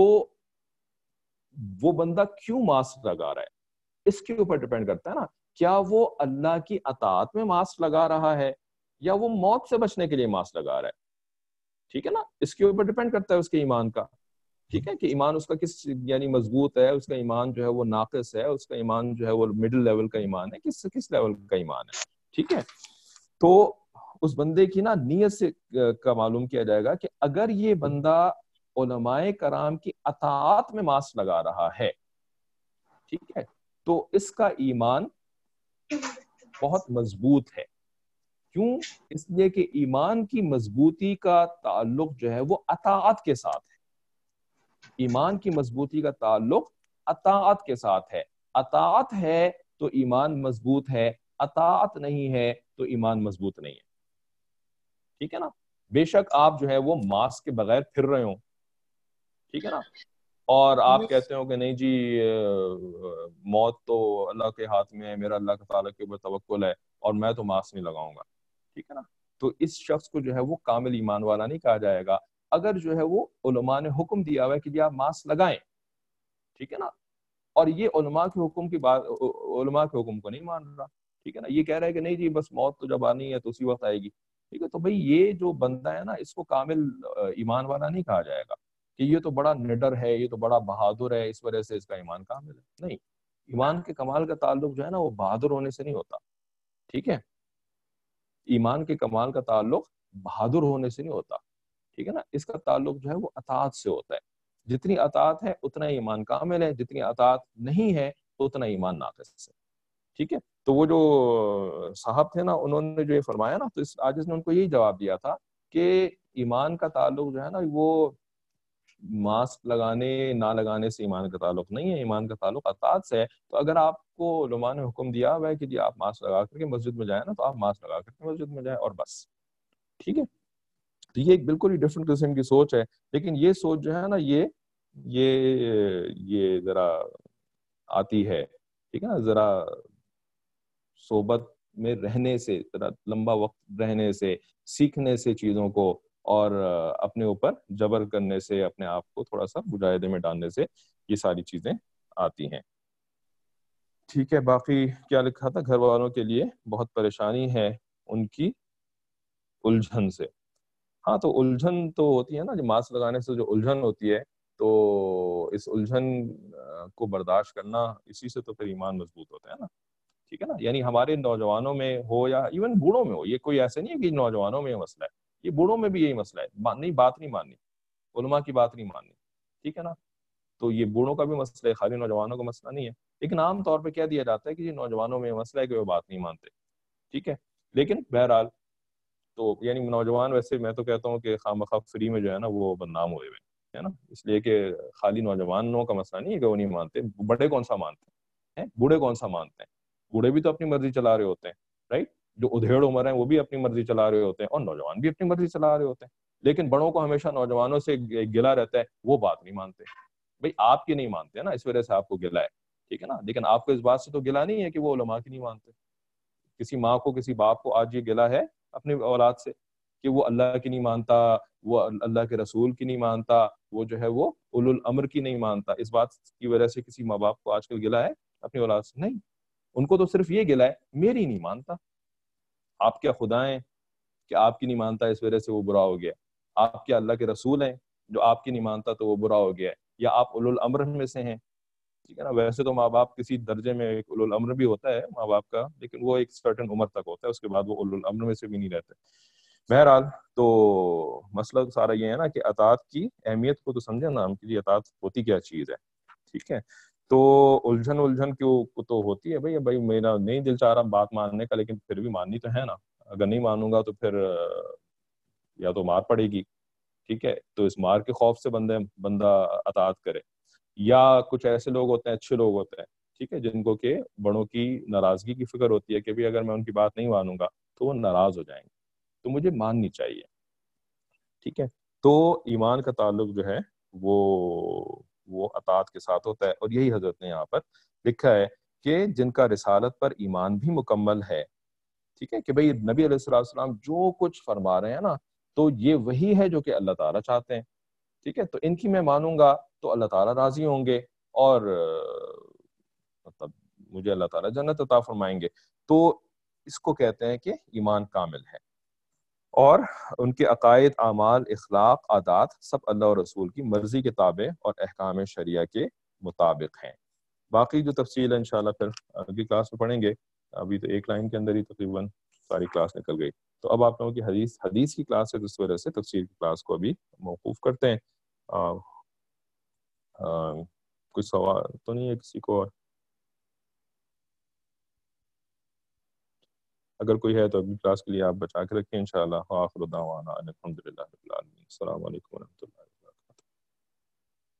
وہ بندہ کیوں ماسک لگا رہا ہے اس کے اوپر ڈیپینڈ کرتا ہے نا, کیا وہ اللہ کی اطاعت میں ماسک لگا رہا ہے یا وہ موت سے بچنے کے لیے ماسک لگا رہا ہے. ٹھیک ہے نا, اس کے اوپر ڈیپینڈ کرتا ہے اس کے ایمان کا. ٹھیک ہے, کہ ایمان اس کا کس یعنی مضبوط ہے, اس کا ایمان جو ہے وہ ناقص ہے, اس کا ایمان جو ہے وہ مڈل لیول کا ایمان ہے, کس کس لیول کا ایمان ہے. ٹھیک ہے, تو اس بندے کی نا نیت سے کا معلوم کیا جائے گا کہ اگر یہ بندہ علماء کرام کی اطاعت میں ماسک لگا رہا ہے, ٹھیک ہے, تو اس کا ایمان بہت مضبوط ہے. کیوں؟ اس لیے کہ ایمان کی مضبوطی کا تعلق جو ہے وہ اطاعت کے ساتھ ہے. ایمان کی مضبوطی کا تعلق اطاعت کے ساتھ ہے. اطاعت ہے تو ایمان مضبوط ہے, اطاعت نہیں ہے تو ایمان مضبوط نہیں ہے. ٹھیک ہے نا, بے شک آپ جو ہے وہ ماسک کے بغیر پھر رہے ہوں, ٹھیک ہے نا, اور آپ کہتے ہو کہ نہیں جی موت تو اللہ کے ہاتھ میں ہے, میرا اللہ تعالیٰ کے اوپر توکل ہے اور میں تو ماسک نہیں لگاؤں گا. ٹھیک ہے نا, تو اس شخص کو جو ہے وہ کامل ایمان والا نہیں کہا جائے گا اگر جو ہے وہ علماء نے حکم دیا ہوا ہے کہ جی آپ ماسک لگائیں. ٹھیک ہے نا, اور یہ علماء کے حکم کی بات, علماء کے حکم کو نہیں مان رہا. ٹھیک ہے نا, یہ کہہ رہا ہے کہ نہیں جی بس موت تو جب آنی ہے تو اسی وقت آئے گی. ٹھیک ہے, تو بھئی یہ جو بندہ ہے نا اس کو کامل ایمان والا نہیں کہا جائے گا کہ یہ تو بڑا نڈر ہے, یہ تو بڑا بہادر ہے, اس وجہ سے اس کا ایمان کامل ہے. نہیں, ایمان کے کمال کا تعلق جو ہے نا وہ بہادر ہونے سے نہیں ہوتا. ٹھیک ہے, ایمان کے کمال کا تعلق بہادر ہونے سے نہیں ہوتا. ٹھیک ہے نا, اس کا تعلق جو ہے وہ اطاعت سے ہوتا ہے. جتنی اطاعت ہے اتنا ایمان کامل ہے, جتنی اطاعت نہیں ہے اتنا ایمان ناقص ہے. ٹھیک ہے, تو وہ جو صاحب تھے نا انہوں نے جو یہ فرمایا نا, تو اس عاجز نے ان کو یہی جواب دیا تھا کہ ایمان کا تعلق جو ہے نا وہ ماسک لگانے نہ لگانے سے ایمان کا تعلق نہیں ہے, ایمان کا تعلق اطاعت سے ہے. تو اگر آپ کو علماء نے حکم دیا ہوا ہے کہ جی آپ ماسک لگا کر کے مسجد میں جائیں نا, تو آپ ماسک لگا کر کے مسجد میں جائیں اور بس. ٹھیک ہے, تو یہ ایک بالکل ہی ڈفرینٹ قسم کی سوچ ہے. لیکن یہ سوچ جو ہے نا یہ یہ یہ ذرا آتی ہے, ٹھیک ہے نا, ذرا صحبت میں رہنے سے, ذرا لمبا وقت رہنے سے, سیکھنے سے چیزوں کو, اور اپنے اوپر جبر کرنے سے, اپنے آپ کو تھوڑا سا مجاہدے میں ڈالنے سے یہ ساری چیزیں آتی ہیں. ٹھیک ہے, باقی کیا لکھا تھا, گھر والوں کے لیے بہت پریشانی ہے ان کی الجھن سے. ہاں, تو الجھن تو ہوتی ہے نا, جو ماسک لگانے سے جو الجھن ہوتی ہے, تو اس الجھن کو برداشت کرنا, اسی سے تو پھر ایمان مضبوط ہوتا ہے نا. ٹھیک ہے نا, یعنی ہمارے نوجوانوں میں ہو یا ایون بوڑھوں میں ہو, یہ کوئی ایسے نہیں ہے کہ نوجوانوں میں یہ مسئلہ ہے, یہ بوڑھوں میں بھی یہی مسئلہ ہے. نہیں, بات نہیں ماننی, علماء کی بات نہیں ماننی. ٹھیک ہے نا, تو یہ بوڑھوں کا بھی مسئلہ ہے, خالی نوجوانوں کا مسئلہ نہیں ہے. لیکن عام طور پہ کہہ دیا جاتا ہے کہ یہ نوجوانوں میں یہ مسئلہ ہے کہ وہ بات نہیں مانتے. ٹھیک ہے, لیکن بہرحال تو یعنی نوجوان ویسے میں تو کہتا ہوں کہ خواہ مخواہ فری میں جو ہے نا وہ بدنام ہوئے ہوئے ہے نا, اس لیے کہ خالی نوجوانوں کا مسئلہ نہیں ہے کہ وہ نہیں مانتے. بڑے کون سا مانتے ہیں, بوڑھے کون سا مانتے ہیں؟ بوڑھے بھی تو اپنی مرضی چلا رہے ہوتے ہیں, رائٹ. جو ادھیڑ عمر ہیں وہ بھی اپنی مرضی چلا رہے ہوتے ہیں, اور نوجوان بھی اپنی مرضی چلا رہے ہوتے ہیں. لیکن بڑوں کو ہمیشہ نوجوانوں سے گلا رہتا ہے, وہ بات نہیں مانتے. بھئی آپ کی نہیں مانتے نا, اس وجہ سے آپ کو گلا ہے. ٹھیک ہے نا, لیکن آپ کو اس بات سے تو گلا نہیں ہے کہ وہ علماء کی نہیں مانتے. کسی ماں کو, کسی باپ کو آج یہ گلا ہے اپنی اولاد سے کہ وہ اللہ کی نہیں مانتا, وہ اللہ کے رسول کی نہیں مانتا, وہ جو ہے وہ اولو الامر کی نہیں مانتا، اس بات کی وجہ سے کسی ماں باپ کو آج کل گلہ ہے اپنی اولاد سے؟ نہیں، ان کو تو صرف یہ گلہ ہے میری نہیں مانتا۔ آپ کیا خدا ہیں کہ آپ کی نہیں مانتا اس وجہ سے وہ برا ہو گیا؟ آپ کیا اللہ کے رسول ہیں جو آپ کی نہیں مانتا تو وہ برا ہو گیا ہے؟ یا آپ اولو الامر میں سے ہیں؟ ٹھیک ہے نا، ویسے تو ماں باپ کسی درجے میں ایک اولو الامر بھی ہوتا ہے ماں باپ کا، لیکن وہ ایک سرٹن عمر تک ہوتا ہے، اس کے بعد وہ اولو الامر میں سے بھی نہیں رہتے۔ بہرحال تو مسئلہ سارا یہ ہے نا کہ اطاعت کی اہمیت کو تو سمجھے نا، ہم کے لیے اطاعت ہوتی کیا چیز ہے، ٹھیک ہے؟ تو الجھن الجھن کیوں تو ہوتی ہے بھائی، بھائی میرا نہیں دل چاہ رہا بات ماننے کا، لیکن پھر بھی ماننی تو ہے نا، اگر نہیں مانوں گا تو پھر یا تو مار پڑے گی، ٹھیک ہے؟ تو اس مار کے خوف سے بندے بندہ اطاعت کرے۔ یا کچھ ایسے لوگ ہوتے ہیں، اچھے لوگ ہوتے ہیں، ٹھیک ہے، جن کو کہ بڑوں کی ناراضگی کی فکر ہوتی ہے کہ بھی اگر میں ان کی بات نہیں مانوں گا تو وہ ناراض ہو جائیں گے، تو مجھے ماننی چاہیے، ٹھیک ہے؟ تو ایمان کا تعلق جو ہے وہ وہ اطاعت کے ساتھ ہوتا ہے، اور یہی حضرت نے یہاں پر لکھا ہے کہ جن کا رسالت پر ایمان بھی مکمل ہے، ٹھیک ہے، کہ بھئی نبی علیہ الصلوۃ والسلام جو کچھ فرما رہے ہیں نا تو یہ وہی ہے جو کہ اللہ تعالیٰ چاہتے ہیں، ٹھیک ہے؟ تو ان کی میں مانوں گا تو اللہ تعالیٰ راضی ہوں گے، اور مطلب مجھے اللہ تعالیٰ جنت عطا فرمائیں گے۔ تو اس کو کہتے ہیں کہ ایمان کامل ہے، اور ان کے عقائد، اعمال، اخلاق، عادات سب اللہ اور رسول کی مرضی کے تابع اور احکام شریعہ کے مطابق ہیں۔ باقی جو تفصیل ہے انشاءاللہ پھر اگلی کلاس میں پڑھیں گے، ابھی تو ایک لائن کے اندر ہی تقریباً ساری کلاس نکل گئی۔ تو اب آپ لوگوں کی حدیث حدیث کی کلاس ہے، جس وجہ سے تفسیر کی کلاس کو ابھی موقوف کرتے ہیں۔ آ, آ, کچھ سوال تو نہیں ہے کسی کو؟ اور اگر کوئی ہے تو اگلی کلاس کے لیے آپ بچا کے رکھیں انشاءاللہ۔ وآخر دعوانا ان الحمد للہ رب العالمین۔ السلام علیکم ورحمۃ اللہ۔